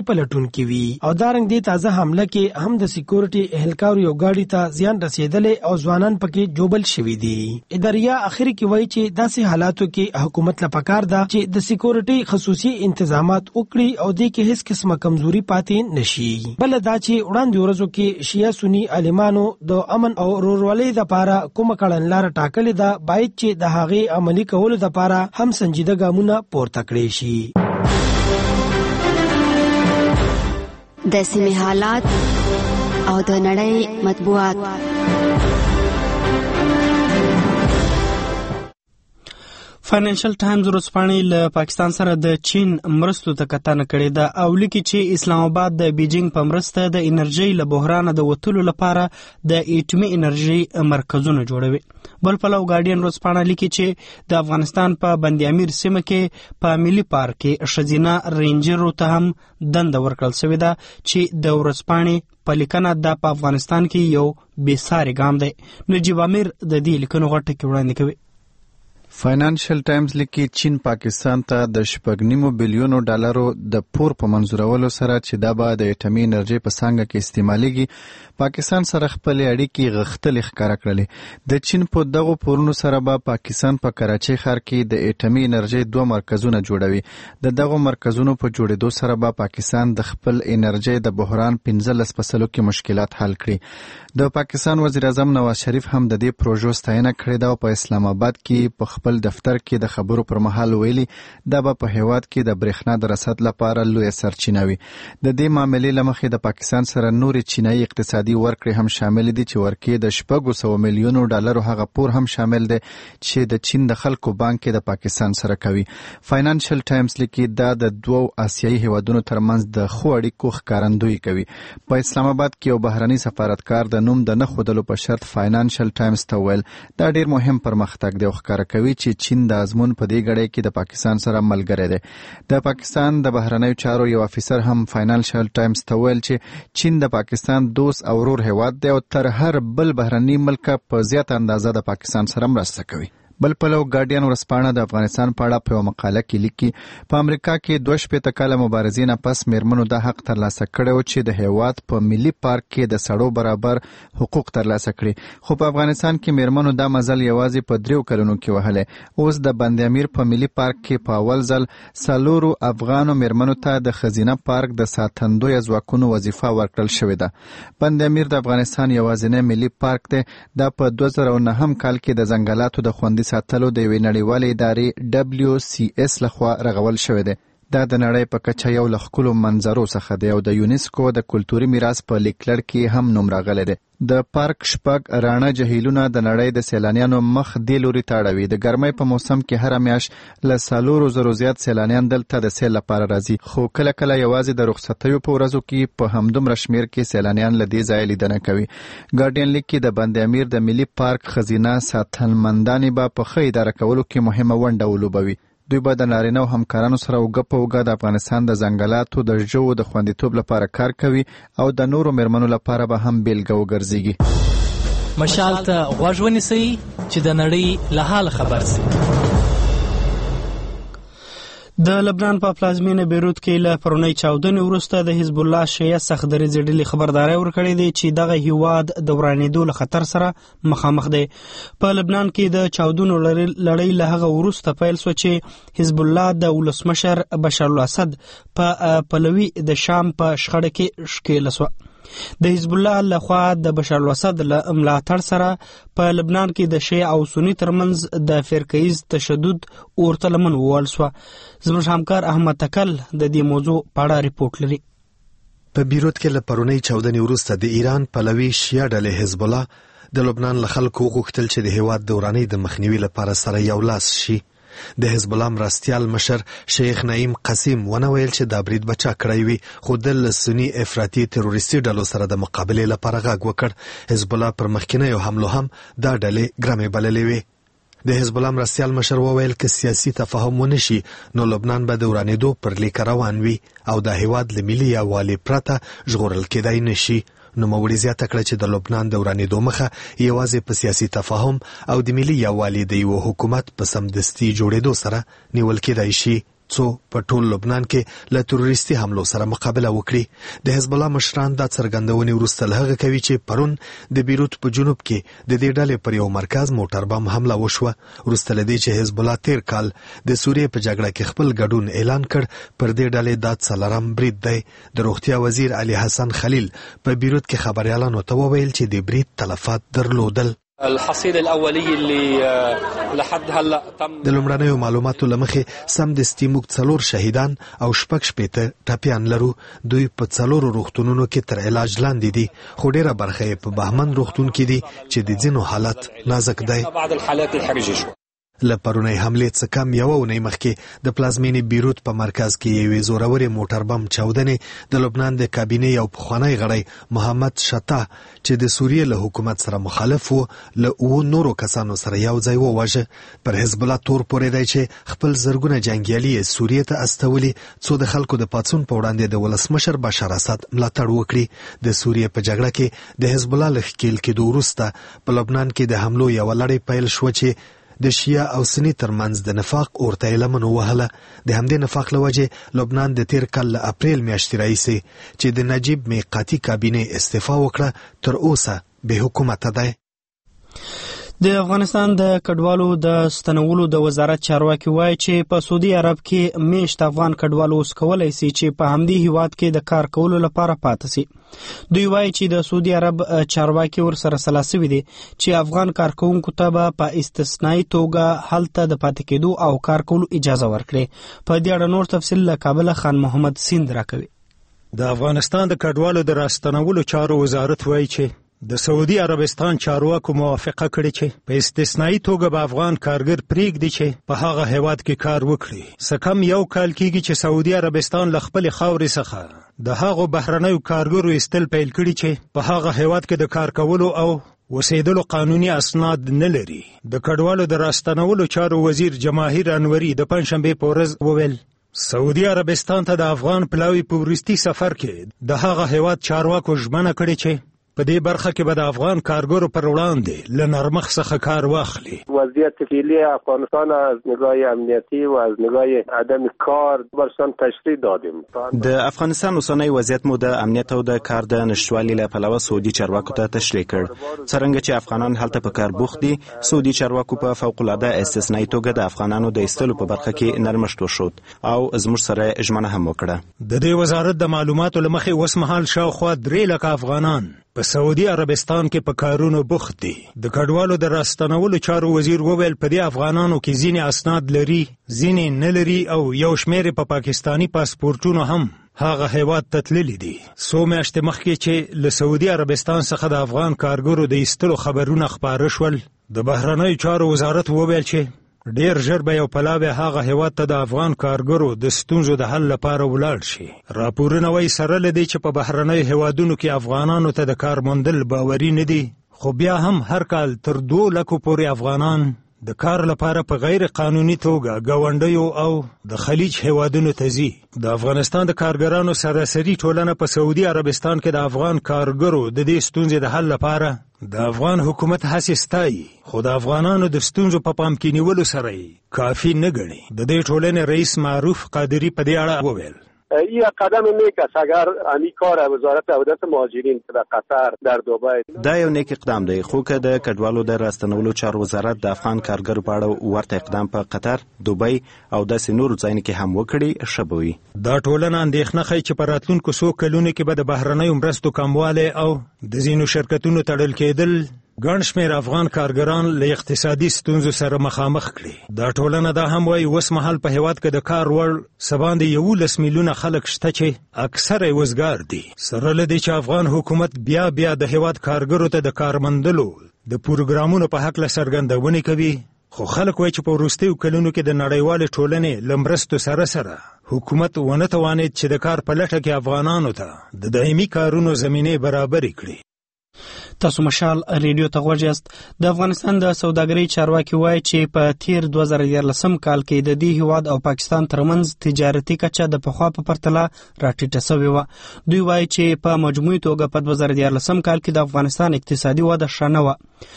کې وي او دا رنګ دې تازه حمله کې هم د سکیورټي اهلکار یو گاډي ته زیان رسیدلې او ځوانان پکې جوبل شوي دي. اداریا اخر کې وایي چې داسې حالاتو کې حکومت له پکار ده چې د سکیورټي خصوصي انتظامات وکړي او دې کې هیڅ قسمه کمزوري پاتې نشي. بل دا چې وړاندې ورځو کې شیعه سنی عالمانو د امن او ورورولۍ لپاره کومه کړنلاره ټاکلې ده باید چې د هغې عملي کولو لپاره هم سنجیده ګامونه پورته کړي شي. د سیمې حالات او د نړۍ مطبوعات. فاینانشل ټایمز ورځپاڼې له پاکستان سره د چین مرستو ته کتنه کړې ده او لیکي چې اسلام آباد د بیجینګ په مرسته د انرژي له بحرانه د وتلو لپاره د اټومي انرژي مرکزونه جوړوي. بل پلو ګارډین ورځپاڼه لیکي چې د افغانستان په بند امیر سیمه کې په ملي پارک کې ښځینه رینجرو ته هم دنده ورکړل شوې ده چې د ورځپاڼې په لیکنه دا په افغانستان کې یو بېساري ګام دی. نجیب امیر د دې لیکنو غټه کې وړاندې کوي. فاینانشل ټایمز لیکي چین پاکستان ته د شپږ نیمو بلیونو ډالرو د پور په منظورولو سره چې دا به د اټومي انرژي په څانګه کې استعمالېږي پاکستان سره خپلې اړیکې غښتلې ښکاره کړلې. د چین په دغو پورونو سره به پاکستان په کراچۍ ښار کې د اټومي انرژي دوه مرکزونه جوړوي. د دغو مرکزونو په جوړېدو سره به پاکستان د خپل انرژي د بحران پنځلس فصلو کې مشکلات حل کړي. د پاکستان وزیر اعظم نواز شریف هم د دې پروژو ستاینه کړې ده او په اسلام آباد کې په خپل دفتر کې د خبرو پر مهال ویلي دا به په هیواد کې د برېښنا د رسد لپاره لویه سرچینه وي. د دې معاملې له مخې د پاکستان سره نورې چینایي اقتصادي ورکړې هم شامل دي چې ورکې د شپږو سوو میلیونو ډالرو هغه پور هم شامل دی چې د چین د خلکو بانک کې د پاکستان سره کوي. فاینانشل ټایمز لیکي دا د دوو آسیایي هیوادونو ترمنځ د ښو اړیکو ښکارندویي کوي. په اسلام آباد کې یو بهرني سفارتکار د نوم د نه ښودلو په شرط فاینانشل ټایمز ته ویل دا ډیر مهم پرمختګ دی او ښکاره کوي چې چین د ازمون په دې غړې کې د پاکستان سره ملګری دی. د پاکستان د بهرنیو چارو یو افیسر هم فاینانشل ټایمز ته ویل چې چین د پاکستان دوست او ورور هیواد دی او تر هر بل بهرني ملک په زیات اندازه د پاکستان سره مرسته کوي. بل پلو ګارډین ورځپاڼه د افغانستان په اړه په یوه مقاله کې لیکي په امریکا کې دوه شپېته کاله مبارزې نه پس میرمنو دا حق ترلاسه کړی و چې د هیواد په ملي پارک کې د سړو برابر حقوق ترلاسه کړي. خو په افغانستان کې میرمنو دا مزل یوازې په دریو کلونو کې وهلی. اوس د بند امیر په ملي پارک کې په اول ځل څلورو افغانو میرمنو ته د ښځینه پارک د ساتندویه ځواکونو وظیفه ورکړل شوې ده. بند امیر د افغانستان یوازینی ملي پارک دی. دا په دوه زره او نهم کال کې د ځنګلاتو د خوندي ساتلو د یوې نړیوالې ادارې ډبلیو سی اس لخوا رغول شوی دی. دا د نړۍ په کچه یو له ښکلو منظرو څخه دی او د یونیسکو د کلتوري میراث په لیکلړ کې هم نوم راغلی دی. د پارک شپږ راڼه جهیلونه د نړۍ د سیلانیانو مخ دې لوري ته اړوي. د ګرمۍ په موسم کې هره میاشت له څلورو زرو زیات سیلانیان دلته د سیل لپاره راځي، خو کله کله یوازې د رخصتیو په ورځو کې په همدومره شمیر کې سیلانیان له دې ځایه لیدنه کوي. ګارډین لیکي د بند امیر د ملي پارک ښځینه ساتنمندانې به په ښه اداره کولو کې مهمه ونډه ولوبوي. دوی به د نارینه او همکارانو سره اوږه په اوږه د افغانستان د ځنګلاتو د ژوو د خوندیتوب لپاره کار کوي او د نورو میرمنو لپاره به هم بیلګه وګرځېږي. مشال ته غوږ ونیسئ چې د نړۍ له حال خبر شئ. د لبنان په پلازمینه بیروت کې له پرونۍ چاودنې وروسته د حزب الله شیعه سخت دریځې ډلې خبرداری ورکړې ده چې دغه هیواد د ورانېدو له خطر سره مخامخ دی. په لبنان کې د چاودنو لړۍ له هغه وروسته پیل شوه چې حزب الله د ولسمشر بشار الاسد په پلوي د شام په شخړه کې ښکېله شوه. د حزب الله لخوا د بشار الاسد له ملاتړ سره په لبنان کې د شیعه او سنی ترمنځ د فرقه‌ایز تشدد اورته لمن ووهل شوه. زموږ همکار احمد تکل د دې موضوع په اړه ریپورټ لري. په بیروت کې له پرونۍ چاودنې وروسته د ایران پلوي شیعه ډلې حزب الله د لبنان له خلکو وغوښتل چې د هیواد د ورانۍ د مخنیوي لپاره سره یو لاس شي. د حزب الله مرستیال مشر شیخ نعیم قسیم ونه ویل چې دا برید بچا کړی وي، خو د سنی افراطي تروریستي ډلو سره د مقابلې لپاره غږ وکړ. حزب الله پر مخکینیو حملو هم دا ډلې ګرمې بللې وي. د حزب الله مرستیال مشر وویل که سیاسي تفاهم ونشي نو لبنان به د ورانېدو پر لیکه روان وي او د هیواد له ملي یووالي پرته ژغورل کېدای نشي. نوموړي زیاته کړه چې د لبنان د ورانېدو مخه یوازې په سیاسي تفاهم او د ملي یووالي د یو حکومت په سمدستي جوړېدو سره نیول کېدای شي. څو په ټول لبنان کې له تروریستي حملو سره مقابله وکړي. د حزب الله مشران دا څرګندونې وروسته له هغه کوي چې پرون د بیروت په جنوب کې د دې ډلې پر یو مرکز موټر بم حمله وشوه. وروسته له دې چې حزب الله تیر کال د سوریې په جګړه کې خپل ګډون اعلان کړ، پر دې ډلې دا څلورم برید دی. د روغتیا وزیر علي حسن خلیل په بیروت کې خبريالانو ته وویل چې د برید تلفات درلودل. الحصيل الاولي اللي لحد هلا تم د لومړنیو معلوماتو لمخې سم د ستیموک څلور شهیدان او شپږ شپېته ټپیان لرو. دوی په څلورو روغتونونو کې تر علاج لاندې دي، خو ډیره برخه یې په بهمن روغتون کې دي چې د ځینو حالت نازک دی. بعض الحالات الحرجه شو. له پرونی حملې څخه کم یوه اونۍ مخکې د پلازمینې بیروت په مرکز کې یوې زورورې موټر بم چاودنې د لبنان د کابینې یو پخوانی غړی محمد شتا چې د سوریې له حکومت سره مخالف و له اوو نورو کسانو سره یو ځای وواژه. پر حزب الله تور پورې دی چې خپل زرګونه جنګیالي یې سوریې ته استولي څو د خلکو د پاڅون په وړاندې د ولسمشر بشار اسد ملاتړ وکړي. د سوریې په جګړه کې د حزب الله له ښکېل کېدو وروسته په لبنان کې د حملو یوه لړۍ پیل شوه چې د شیعه او سني ترمنځ د نفاق اورته یې لمن ووهله. د همدې نفاق له وجې لبنان د تیر کال له اپریل میاشتې راهیسې چې د نجیب میقاتي کابینې استعفا وکړه تر اوسه بې حکومته دی. د افغانستان د کډوالو د ستنولو د وزارت چارواکي وایي چې په سعودي عرب کې میشت افغان کډوالو اوس کولی سي چې په همدې هیواد کې د کار کولو لپاره پاتې سي. دوی وایي چې د سعودي عرب چارواکي ورسره سلا سوي دي چې افغان کارکوونکو ته به په استثنایی توګه هلته د پاتې کېدو او کار کولو اجازه ورکړي. په دې اړه نور تفصیل له کابل خان محمد سیند راکوي. د افغانستان د کډوالو د راستنولو چارو وزارت وایي چې د سعودي عربستان چارواکو موافقه کړې چې په استثنایی توګه به افغان کارګر پریږدي چې په هغه هیواد کې کار وکړي. څه کم یو کال کېږي چې سعودي عربستان له خپلې خاورې څخه د هغو بهرنیو کارګرو ایستل پیل کړي چې په هغه هیواد کې د کار کولو او وسیدلو قانوني اسناد نه لري. د کډوالو د راستنولو چارو وزیر جماهیر انوري د پنځشنبې په ورځ وویل سعودي عربستان ته د افغان پلاوي په وروستي سفر کې د هغه هیواد چارواکو ژمنه کړې چې په دې برخه کې به د افغان کارګرو پر وړاندې له نرمښت څخه کار واخلي. وضعیت فعلی افغانستان از نگاه امنیتی و از نگاه عدم کار برسان تشریح دادیم. د افغانستان اوسنی وضعیت مو د امنیت او د کار د نشټوالي له پلوه سعودي چارواکو ته تشریح کړ. څرنګه چې افغانان هلته په کار بوخت دي، سعودي چارواکو په فوق العاده استثنایی توګه د افغانانو د ایستلو په برخه کې نرمښت وښود او زموږ سره ژمنه هم وکړه. د دې وزارت د معلوماتو له مخې اوس مهال شاوخوا درې لکه افغانان په سعودي عربستان کې په کارونو بوخت دي. د کډوالو د راستنولو چارو وزیر وویل په دې افغانانو کې ځینې اسناد لري، ځینې نه لري او یو شمېر په پاکستاني پاسپورټونو هم هغه هیواد ته تللي دي. څو میاشتې مخکې چې له سعودي عربستان څخه د افغان کارګرو د ایستلو خبرونه خپاره شول، د بهرنیو چارو وزارت وویل چې ډیر ژر به یو پلاوی هغه هیواد ته د افغان کارګرو د ستونزو د حل لپاره ولاړ شي. راپورونه وایي سره له دې چې په بهرنیو هیوادونو کې افغانانو ته د کار موندل باوري نه دي، خو بیا هم هر کال تر دوه لکو پورې افغانان د کار لپاره په غیر قانوني توګه ګاونډیو او د خلیج هیوادونو ته ځي. د افغانستان د کارګرانو سراسري ټولنه په سعودي عربستان کې د افغان کارګرو د دې ستونزې د حل لپاره د افغان حکومت هڅې ستایي، خو د افغانانو د ستونزو په پام کې نیولو سره کافي نه ګڼي. د دې ټولنې رئیس معروف قادری په دې اړه وویل این قدم نیک است اگر امی کار وزارت عودت مهاجرین در قطر در دبی دا یو نیک اقدام دی، خو که د کډوالو د راستنولو چارو وزارت د افغان کارګرو په اړه ورته اقدام په قطر، دبی او داسې نورو ځایونو کې هم وکړي ښه به وي. دا ټولنه اندېښنه ښیي چې په راتلونکو څو کلونو کې به د بهرنیو مرستو کموالی او د ځینو شرکتونو تړل کېدل ګڼ شمېر افغان کارګران له اقتصادي ستونزو سره مخامخ کړي. دا ټولنه دا هم وایي اوس مهال په هیواد کې د کار وړ څه باندې یولس میلیونه خلک شته چې اکثره یې وزګار دي. سره له دې چې افغان حکومت بیا بیا د هیواد کارګرو ته د کار موندلو د پروګرامونو په هکله څرګندونې کوي، خو خلک وایي چې په وروستیو کلونو کې د نړیوالې ټولنې له مرستو سره سره حکومت ونه توانید چې د کار په لټه کې افغانانو ته د دایمي کارونو زمینې برابرې کړي. تاسو مشال ریډیو ته غوږ یاست. د افغانستان د سوداګرۍ چارواکي وایي چې په تیر دوه زره دیارلسم کال کې د دې هیواد او پاکستان ترمنځ تجارتي کچه د پخوا په پرتله راټیټه شوې وه. دوی وایي چې په مجموعي توګه په دوه زره دیارلسم کال کې د افغانستان اقتصادي وده ښه نه وه.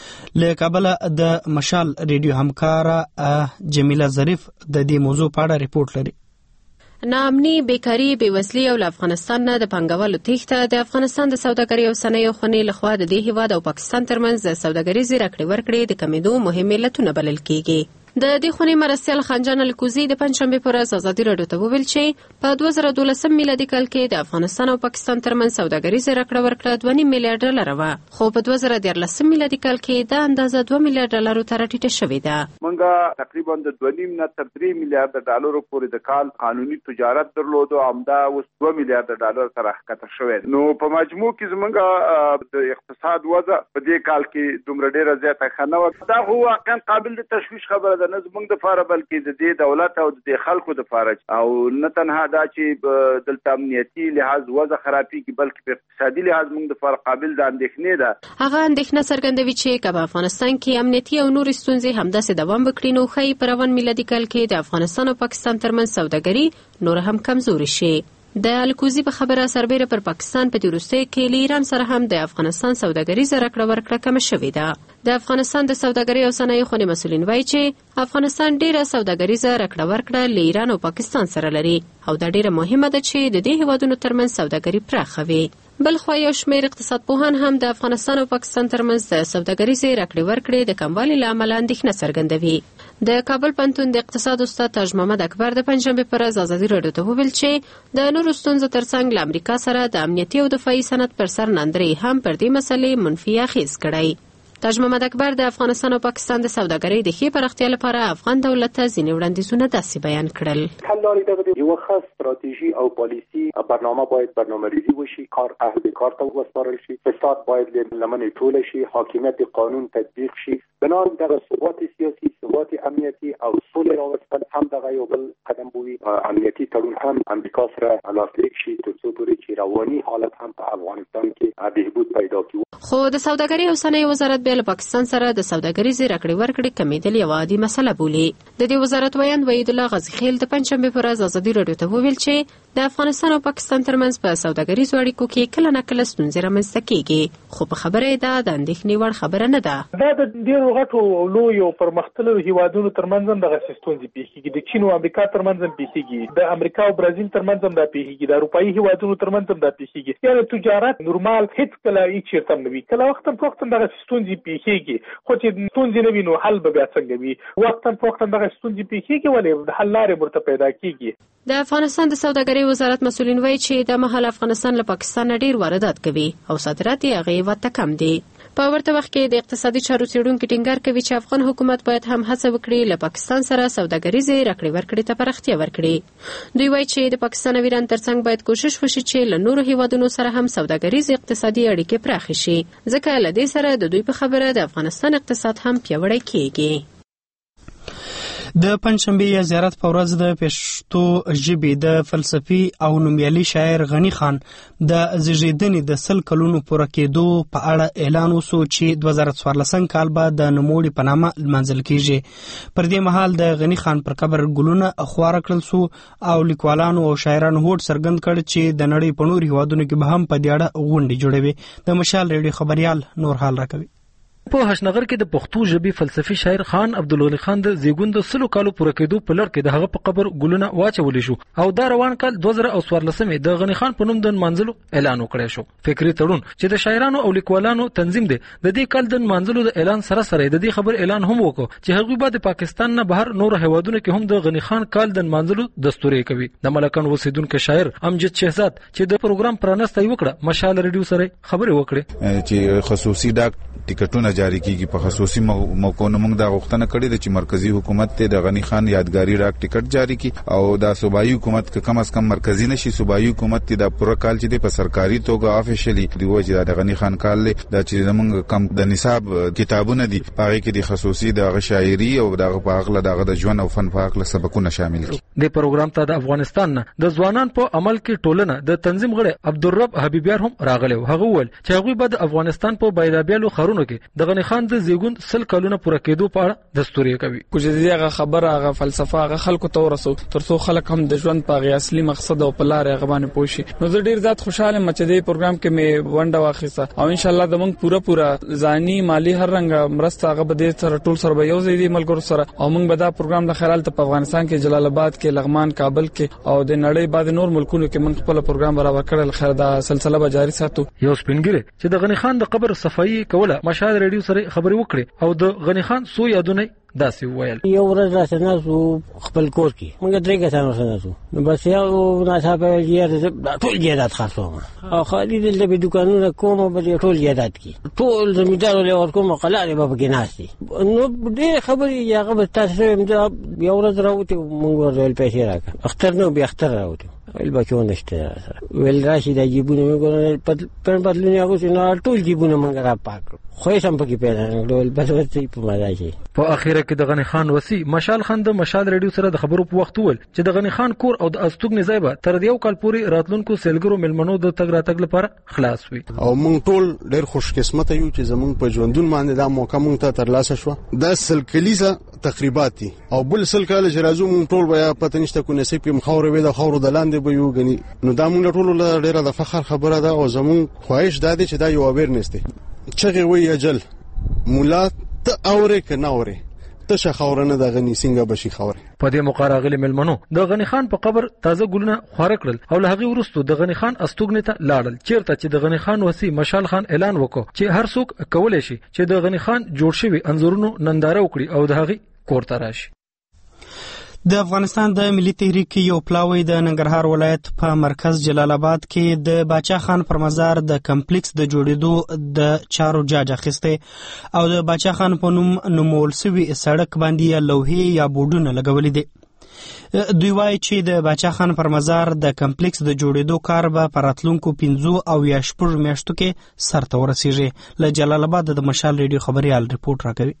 له کابله د مشال ریډیو همکاره جمیله ظریف د دې موضوع په اړه ریپورت لري. ناامني، بیکاري، بېوزلي او له افغانستان نه د پانګوالو تېښته د افغانستان د سوداګرۍ او صنایعو خونې لخوا د دې هېواد او پاکستان ترمنځ د سوداګریزې راکړې ورکړې د کمېدو مهم علتونه بلل کېږي. د دې خونې مرستیال خانجان الکوزي د پنجشنبې په ورځ ازادي راډیو ته وویل چې په دوه زره دولسم میلادي کال کې د افغانستان او پاکستان ترمنځ سوداګریزه راکړه ورکړه دوه نیم میلیارډ ډالره وه، خو په دوه زره دیارلسم میلادي کال کې دا اندازه دوه میلیارډ ډالرو ته راټیټه شوې ده. موږ تقریبا د دوه نیم نه تر درې میلیارډ ډالرو پورې د کال قانوني تجارت درلود او همدا اوس دوه میلیارډ ډالر ته راښکته شوی. نو په مجموع کې زموږ د اقتصاد وضع په دې کال کې دومره ډېره زیاته ښه نه وه. دا خو واقعا قابل د تشویش خبره ده، نه زموږ دپاره بلکې د دې دولت او د خلکو دپاره، او نه تنها دا چې دلته امنیتي لحاظ وضع خرابېږي بلکې په اقتصادي لحاظ موږ دپاره قابل د اندېښنې ده. هغه اندېښنه څرګندوي چې که په افغانستان کې امنیتي او نورې ستونزې همداسې دوام وکړي نو ښایي په روان میلادي کال کې د افغانستان او پاکستان ترمنځ سوداګري نور هم کمزورې شي. د الکوزي په خبره سربیره پر پاکستان په دې وروستیو کې له ایران سره هم د افغانستان سوداګریزه راکړه ورکړه کمه شوې ده. د افغانستان د سوداګرۍ او صنایعو خونې مسؤلین وایي چې افغانستان ډیره سوداګریزه راکړه ورکړه له ایران او پاکستان سره لري او دا ډیره مهمه ده چې د دې هیوادونو ترمنځ سوداګري پراخه وي. بلخوا یو شمېر اقتصاد پوهان هم د افغانستان او پاکستان ترمنځ د سوداګریزې راکړې ورکړې د کموالي له امله اندېښنه څرګندوي. د کابل پوهنتون د اقتصاد استاد تاج محمد اکبر د پنجشنبې په ورځ ازادي راډیو ته وویل چې د نورو ستونزو ترڅنګ له امریکا سره د امنیتي او دفاعي صنعت پر سر ناندرۍ هم پر دې مسلې منفي اغېز کړی. تاج محمد اکبر د افغانستان او پاکستان د سوداګرۍ د ښې پراختیا لپاره افغان دولت ته ځینې وړاندیزونه داسې بیان کړل. حل لارې دغه یو خاص استراتیژي او پالیسی برنامه باید برنامه‌ریزی وشي، کار اهل کار ته وسپارل شي، فساد باید له لمنې ټوله شي، حاکمیت قانون تطبیق شي، بنان دغه ثبات سیاسي، ثبات امنیتي او سولې راوستل هم دغه یو بل قدم بوي. امنیتي تړون هم امریکا سره لاسلیک شي تر څو پورې چې رواني حالت هم په افغانستان کې بهبود پیدا کړي. خو د سوداګرۍ او صنایعو وزارت بیا له پاکستان سره د سوداګریزې راکړې ورکړې کمیدل یوه عادي مسله بولي. د دې وزارت ویاند وحید الله غازیخیل د پنجشنبې په ورځ ازادي راډیو ته وویل چې د افغانستان او پاکستان ترمنځ په سوداګریزو اړیکو کې کله نه کله ستونزې رامنځته کېږي، خو په خبره یې دا د اندېښنې وړ خبره نه ده. دا د ډېرو غټو او لویو پرمختللو هیوادونو ترمنځ هم دغسې ستونزې پېښېږي. د چین او امریکا ترمنځ هم پېښېږي، د امریکا او برازیل ترمنځ هم دا پېښېږي، د اروپایي هیوادونو ترمنځ هم دا پېښېږي. یعنې تجارت نورمال هېڅکله هېڅ چېرته هم نه وي. کله وختا په وختا دغسې ستونزې پېښېږي، خو چې ستونزې نه وي نو حل به بیا څنګه وي؟ وختا په وختا دغسې ستونزې پېښېږي ولې د حل لارې ورته پیدا کېږي. د افغانستان د سوداګرۍ وزارت مسؤلین وایي چې د مهال افغانستان له پاکستان نه ډېر واردات کوي او صادرات یې هغې هېواد ته کم دي. په ورته وخت کې د اقتصادي چارو څېړونکي ټینګار کوي چې افغان حکومت باید هم هڅه وکړي له پاکستان سره سوداګریزې راکړې ورکړې ته پراختیا ورکړي. دوی وایي چې د پاکستان او ایران ترڅنګ باید کوشش وشي چې له نورو هیوادونو سره هم سوداګریزې اقتصادي اړیکې پراخې شي، ځکه له دې سره د دوی په خبره د افغانستان اقتصاد هم پیاوړی کېږي. د پنجشنبې یا زیارت په ورځ د پښتو ژبې د فلسفي او نومیالي شاعر غني خان د زیږیدنې د سل کلونو پوره کېدو په اړه اعلان وسو چې دوه زره څوارلسم کال به د نوموړي په نامه لمانځل کېږي. پر دې مهال د غني خان پر قبر ګلونه خواره کړل سو او لیکوالانو او شاعرانو هوډ څرګند کړ چې د نړۍ په نورو هیوادونو کې به هم په دې اړه غونډې جوړوي. د مشال ریډیو خبریال نور حال راکوي. په هشنغر کې د پښتو ژبې فلسفي شاعر خان عبدالولي خان د زیږون د سلو کالو پوره کېدو په لړ کې د هغه په قبر ګلونه واچولی شو او دا روان کال دوه زره څوارلسم د غني خان په نوم د نمانځلو اعلان وکړی شو. فکري تړون چې د شاعرانو او لیکوالانو تنظیم دی د دې کال د نمانځلو د اعلان سره سره د دې خبر اعلان هم وکړ چې هغوی به د پاکستان نه بهر نور هیوادونو کې هم د غني خان کال د نمانځلو دستور کوي. د ملکان اوسیدونکو شاعر امجد شهزاد چې د پروګرام پرانسته وکړه مشال ریډیو سره خبرې وکړې چې خصوصي ډاک ټیکټونه جاری کیږي. په خصوصي موقعونو موږ دا غوښتنه کړې ده چې مرکزی حکومت ته د غني خان یادګاری ډاک ټیکټ جاری کړي او دا صوبایي حکومت که کم از کم مرکزی نشي صوبایي حکومت ته د پوره کال چې په سرکاري توګه افیشلی دی وجه د غني خان کال دا چې موږ کم د نصاب کتابونه دي هغه کې د خصوصي د شاعري او د اغله د ژوند او فن په اړه سبقونه شامل دي. د پروګرام ته د افغانستان نه د ځوانان په عمل کې ټولنه د تنظیم غړي عبدالرب حبیبیار هم راغلی. هغه وویل چې هغوی به د افغانستان په بایلابیلو خارونو کې د غنی خان د زیګون سل کلونه پوره کېدو په اړه دستوري کوي. کوجدي خبره هغه فلسفه هغه خلکو ته ورسو ترڅو خلک هم د ژوند په غي اصلي مقصد او په لار هغه باندې پوښي. نو زه ډیر زیات خوشاله یم چې د پروګرام کې مې ونډه واخیسته او ان شاء الله د موږ پوره پوره ځاني مالی هر رنګ مرسته هغه به د سره ټول سره به یو ځای دی ملګرو سره او موږ به دا پروګرام د خیرال ته په افغانستان کې جلال آباد کې لغمان کابل کې او د نړۍ بعد نور ملکونو کې موږ خپل پروګرام برابر کړل. خیر دا سلسله به جاری ساتو. یو سپینګری چې د غنی خان د قبر صفایي کوله مشهد ریډیو سره خبري وکړي او د غنی خان سو یادونه داسې وویل. یو ورځ راسه ناسو خپل کور کې موږ درې کسان سره ناسو نو بس یو ناڅاپه یې ټول جیدات خاصوم او خالي د به دکانونو کوم به ټول جیدات کی ټول زمیندار له ورکوم قلاله به کې ناشتي نو دې خبرې یاغه به تاسو یو ورځ راوته موږ ورول پیسې راک اختر نو به اختر راوته ول بچو نشته ول راشي د جیبونه موږ په بدلونه هغه نه ټول جیبونه موږ را پاک خو یې سم پکې پیدا ډول بدوځي په مزاجي. په اخیره کې د غنی خان وسی مشال خان د مشال ریډیو سره د خبرو په وخت ول چې د غنی خان کور او د استوګ نزایبه تر یو کال پورې راتلونکو سیلګرو ملمنو د تګ راتګ لپاره خلاص وي او موږ ټول ډېر خوش قسمت یو چې زموږ په ژوندون باندې دا موقع موږ ته ترلاسه شو. د سلکلیزه تقریبات دي او بل سل کال چې راځو موږ ټول بیا پته نشته کو نصیب کې خاور وي د خاور د لاندې به یو غني نو دا موږ ټول له ډېر د فخر خبره ده او زموږ خواهش ده چې دا یو اویرنس دی چې وی اجل مولا ته اوره کنه اوره ته شخورنه د غنی سنگه بشي خوره. په دې مقارغه ملمنو د غنی خان په قبر تازه ګلونه خواره کړل او له هغه وروسته د غنی خان استوګنه ته لاړل چیرته چې د غنی خان وسی مشال خان اعلان وکړ چې هر څوک کولای شي چې د غنی خان جوړ شوی انځورونو ننداره وکړي او د هغه کور ته راشي. د افغانستان د ملي تحریک یو پلاوی د ننګرهار ولایت په مرکز جلال آباد کې د باچا خان پر مزار د کمپلیکس د جوړېدو د چارو جاج اخیسته او د باچا خان په نوم نومول سوي سړک باندې لوحې یا بورډونه لګولې دي. دوی وایي چې د باچا خان پر مزار د کمپلیکس د جوړېدو کار به په راتلونکو پنځو او یا شپږ میاشتو کې سرته ورسیږي. له جلال آباد د مشال ریډیو خبريال ریپورت راکوي.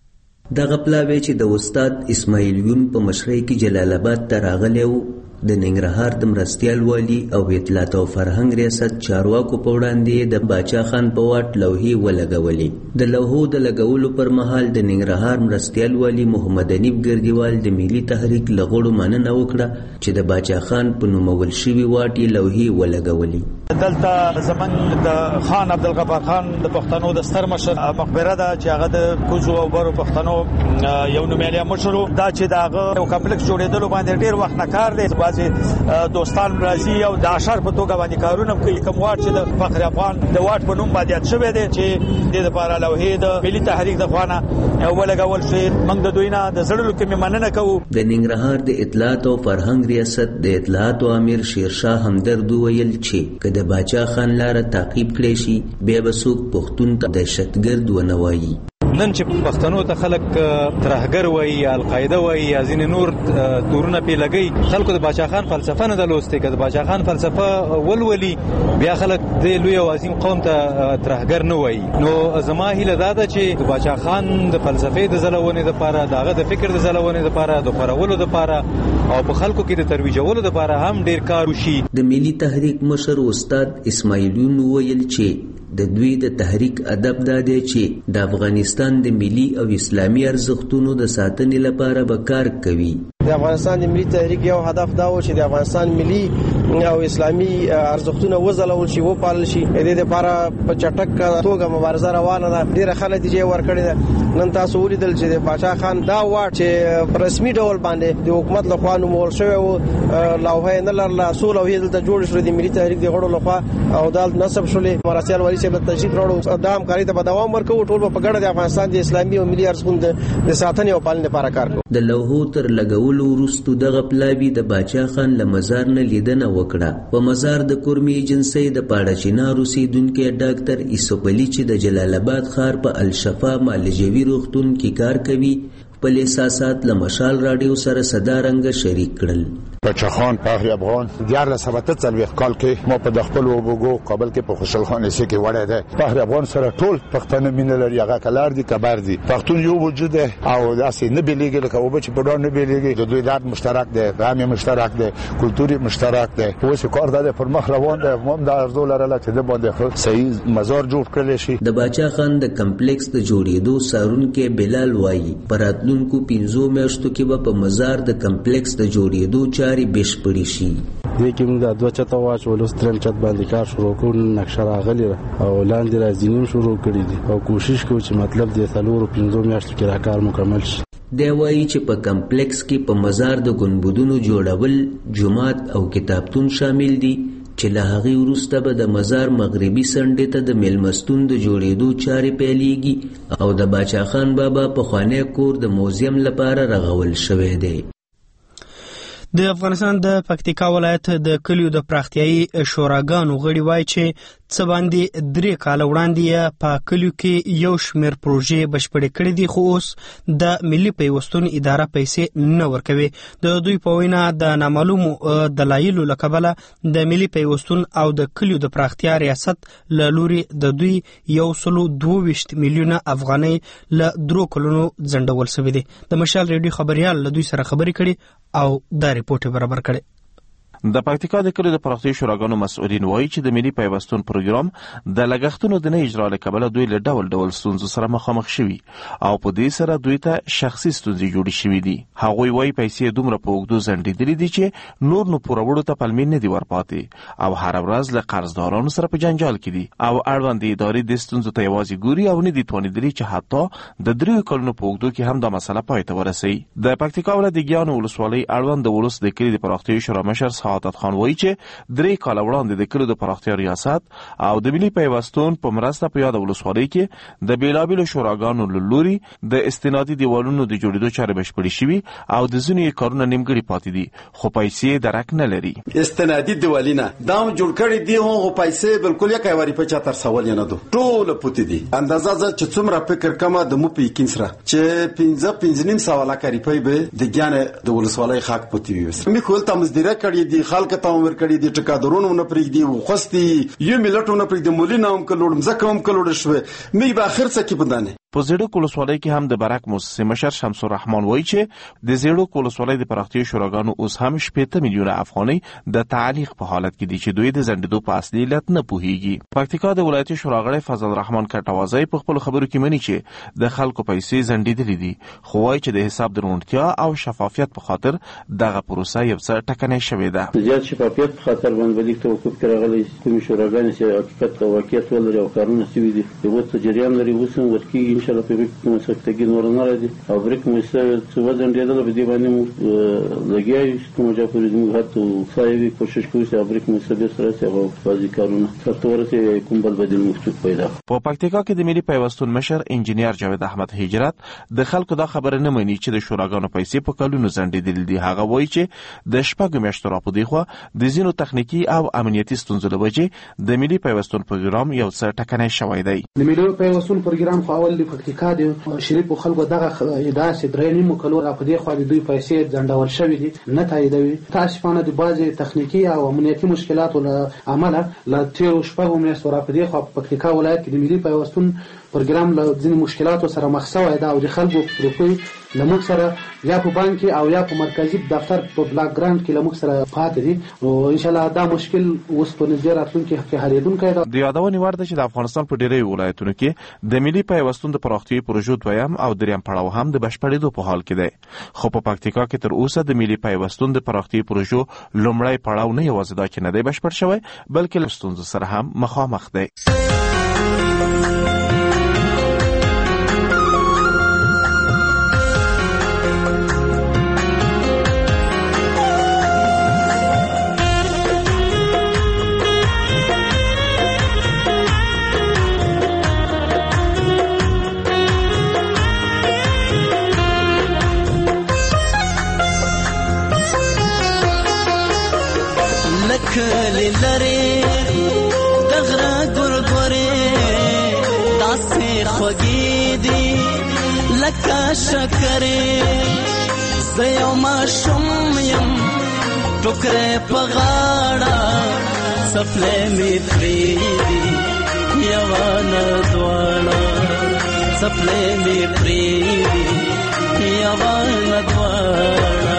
دغه پلاوی چې د استاد اسماعیل یون په مشرۍ کې جلال آباد ته راغلی و د ننګرهار د مرستیال والي او اطلاعات او فرهنګ ریاست چارواکو په وړاندې د باچا خان په واټ لوحې ولګولې. د لوحو د لګولو پر مهال د ننګرهار مرستیال والي محمد انیب ګردیوال د ملي تحریک له غړو مننه وکړه چې د باچا خان په نومول شوي واټ یې لوحې ولګولې. دلته زمنګ د خان عبدالغفار خان د پښتنو د ستر مشر مقبره ده چې هغه د کوزو او برو پښتنو یو نومیالي مشر دا چې د هغه یو کمپلیکس جوړېدلو باندې ډېر وخت نه کار دی. بعضې دوستان راځي او د اشر په توګه باندې کارونه کوي. کوم واټ چې د فخر افغان د واټ په نوم باندې یاد شوی دی چې د لپاره لوحې د ملي تحریک د خوانه ولګول شي موږ د دوی نه د زړه کې مننه کوو. د ننګرهار د اطلاعات او فرهنګ ریاست د اطلاعات امیر شیرشاه همدرد ویل چې د باچا خان لاره تعقیب کړي شي بیا به څوک پښتون ته دهشتګرد ونه وایي. نن چې پښتنو ته خلک ترهګر وایي یا القاعده وایي یا ځینې نور تورونه پې لګوي خلکو د باچا خان فلسفه نه ده لوستې. که د باچا خان فلسفه ولولي بیا خلک د لوی او عظیم قوم ته ترهګر نه وایي. نو زما هیله دا ده چې د باچا خان د فلسفې د ځلونې دپاره د هغه د فکر د ځلونې دپاره د خپرولو دپاره او په خلکو کې د ترویجولو دپاره هم ډېر کار وشي. د ملي تحریک مشر استاد اسماعیل یون ویل چې د دوی د تحریک ادب دا دی چې د افغانستان د ملي او اسلامي ارزښتونو د ساتنې لپاره به کار کوي. د افغانستان د ملي تحریک یو هدف دا و چې د افغانستان ملي او اسلامي ارزښتونه وځلول شي وپالل شي. د دې لپاره په چټک توګه مبارزه روانه ده. ډېره ښه نتیجه ورکړې ده. نن تاسو ولیدل چې د باچا خان دا واټ چې په رسمي ډول باندې د حکومت لخوا نومول شوی و لوحې نه لرله څو لوحې دلته جوړې شوې د ملي تحریک د غړو لخوا او دا نصب شولې. مرستیال والي صاحب ته تشریف راوړو دا همکاري ته به دوام ورکوو. ټول په ګډه د افغانستان د اسلامي او ملي ارزښتونو د ساتنې او پالنې لپاره کار کوو. د لوحو تر لګولو وروسته دغه پلاوي د باچا خان له مزار نه لیدنه وکړه. په مزار د کورمي ایجنسۍ د پاړه چنار اوسېدونکی ډاکټر یوسف علي چې د جلال آباد ښار په الشفا معالجوي روغتون کې کار کوي خپل احساسات له مشال راډیو سره صدا رنګه شریک کړل. بچخان فخر افغان دیار له سبته څلويخ کال کې مو په خپل وګو کابل کې په خوشحال خان سي کې وړه ده. فخر افغان سره ټول پښتانه مين لري، هغه کلار دي کبر دي، پښتون یو وجود او داسې نه بیلېږي لکه او چې په ډول نه بیلېږي. د دوی درد مشترک ده، غم مشترک ده، کلتوري مشترک ده. اوس کار ده پر مخ روان ده. موږ د ارزو لرله چې د باندې صحیح مزار جوړ کړل شي. د باچا خان د کمپلیکس د جوړېدو سارونکو بلال وایي پراتلونکو پنځو میاشتو کې په مزار د کمپلیکس د جوړېدو چاري بشپړې شي. لیکن د دوه چته واچول سترم چت باندې کار شروع کول نقشه راغلی او لاندې راځینیم شروع کړی دي او کوشش کوو چې مطلب د څلورو پنځو میاشتو کې را کار مکمل شي. دی وایي چې په کمپلیکس کې په مزار د ګنبدونو جوړول، جومات او کتابتون شامل دي چې له هغې وروسته به د مزار مغربي څنډې ته د میلمستون د جوړېدو چارې پیلېږي او د باچا خان بابا پخوانی کور د موزیم لپاره رغول شوی دی. د افغانستان د پکتیکا ولایت د کلیو د پراختیایي شوراګانو غړي وایي چې څه باندې درې کاله وړاندې په کلیو کې یو شمېر پروژې بشپړې کړې دي، خو اوس د ملي پیوستون اداره پیسې نه ورکوي. د دوی په وینا د نامعلومو دلایلو له کبله د ملي پیوستون او د کلیو د پراختیا ریاست له لوري د دوی یو سلو دوه ویشت میلیونه افغانۍ له درو کلونو ځنډول شوي دي. د مشال ریډیو خبریال له دوی سره خبرې کړي او دا ریپورټ برابر کړي. د پکتیکا د کلیو د پراختیایي شوراګانو مسؤلین وایي چې د ملي پیوستون پروګرام د لګښتونو د نه اجرا له کبله دوی له ډول ډول ستونزو سره مخامخ شوي او په دې سره دوی ته شخصي ستونزې جوړې شوي دي. هغوی وایي پیسې دومره په اوږدو ځنډېدلې دي چې نور نو پوروړو ته پلمې نه دي ورپاتې او هره ورځ له قرضدارانو سره په جنجال کې دي او اړوندې ادارې د ستونزو ته یوازې ګوري او نه دي توانېدلي چې حتی د دریو کلونو په اوږدو کې هم دا مسله پای ته ورسوي. د پکتیکا ولایت د ګیانو ولسوالۍ اړوند د ولس د کلي د پراختیایي شورا مشر سعادت خان وایي چې درې کاله وړاندې د کلیو د پراختیا ریاست او د ملي پیوستون په مرسته په یاد ولسوالۍ کې د بیلابیلو شوراګانو له لوري د استنادي دیوالونو د جوړېدو چارې بشپړې شوي او د ځینو کارونه نیمګړي پاتې دي خو پیسې درک نه لري. استنادي دیوالونه دا جوړ کړي دي هغه پیسې بالکل یې کوي په چا تر سوال نه دو ټول پوتې دي. اندازه چې څومره فکر کما د مو په یقین سره چې پنځه پنځه نیم سواله کوي په د ګیان د ولسوالۍ خاک پوتې وي. مې خپل تمزدیره کړی دي خلک ته ور کړی دي ټکادرونو نه پرېږدي او خوستي یو ملتونه پرېږدي مولینه هم کلوړم زکه هم کلوړ شوه مې به اخر څه کې پدانه. په زیړو ولسوالۍ کې هم د برک موسسې مشر شمس الرحمن وایي چې د زیړو ولسوالۍ د پراختیایي شوراګانو اوس هم شپږ میلیونه افغانۍ د تعلیق په حالت کې دي چې دوی د ځنډېدو په اصلي علت نه پوهیږي. پکتیکا د ولایتي شوراغړی فضل الرحمن کټوازی په خپل خبرو کې مني چې د خلکو پیسې ځنډېدلې دي خو وایي چې د حساب درونتیا او شفافیت په خاطر دغه پروسه یو څه ټکنۍ شوې ده. د زیات شفافیت په خاطر باندې لیک توقف کې راغلي کومې شوراګانې چې حقیقت او واقعیت ولري او کارونه شوي دي یو څه جریان لري اوس هم ورکېږي ان شاء الله په سکتګي نور نه راځي او بریک مېسه څه وزن ډېر په دې باندې مو لګیای کوم چې په دې موږ هڅه سایوي کوشش کوي چې بریک مېسه به سره سره او بازی کارونه ترته کوم بل بدیل مفتوح پیدا. په پکتیکا کې د ملي پیوستون مشر انجینیر جاوید احمد هجرت د خلکو دا خبره نه مني چې د شوراګانو پیسې په کلونو ځنډېدلې دي. هغه وایي چې د شپږ میاشتو راپدې خو د ځینو تخنیکی او امنیتي ستونزو له وجې د ملي پیوستون پروګرام یو څه ټکنۍ شوی دی. د ملي پیوستون پروګرام خو اول د پکتیکا دی شریف خلکو دغه اداسې درې نیمو کلو را په دې خو د دوی پیسې ځنډول شوي دي نه تاییدوي. تاسفانه د بعضې تخنیکي او امنیتي مشکلاتو له امله له تېرو شپږو میاشتو را په دې خوا په پکتیکا ولایت کې د ملي پیوستون پروګرام له ځینې مشکلاتو سره مخ شوی ده او د خلکو روپۍ له موږ سره یا په بانک کې او یا په مرکزي دفتر په بلاک ګراند کې له موږ سره پاتې دي. نو انشاءالله دا مشکل اوس په نږدې راتلونکي کې حلېدونکی ده. د یادونې وړ ده چې د افغانستان په ډېری ولایتونو کې د ملي پیوستون د پراختیایي پروژو دویم او دریم پړاو هم د بشپړېدو په حال کې دی خو په پکتیکا کې تر اوسه د ملي پیوستون د پراختیایي پروژو لومړی پړاو نه یوازې دا چې نه دی بشپړ شوی بلکې له ستونزو سره هم مخامخ دی. کلی لري دغره ګورګورې داسې خوږې دي لکه شکرې زه یو ماشوم یم ټوکرې په غاړه سپلې مې پرې دي یوانه دواړه سپلې مې پرې دي یوانه دواړه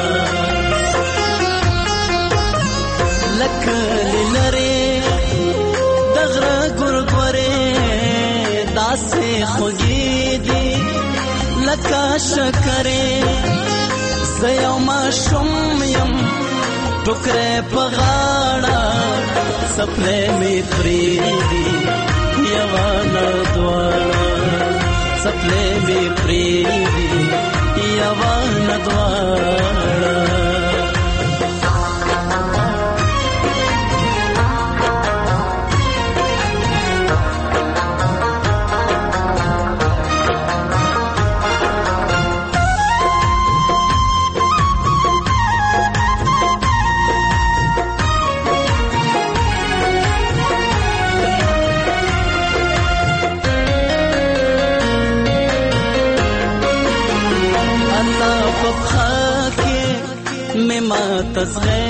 لکه لرې د غره ګورګورې داسې خوږې دي لکه شکرې زه یو ماشوم یم ټوکرې په غاړه سپلې مې پرې دي یوانه دواړه سپلې مې پرې دي یوانه دواړه تصغیر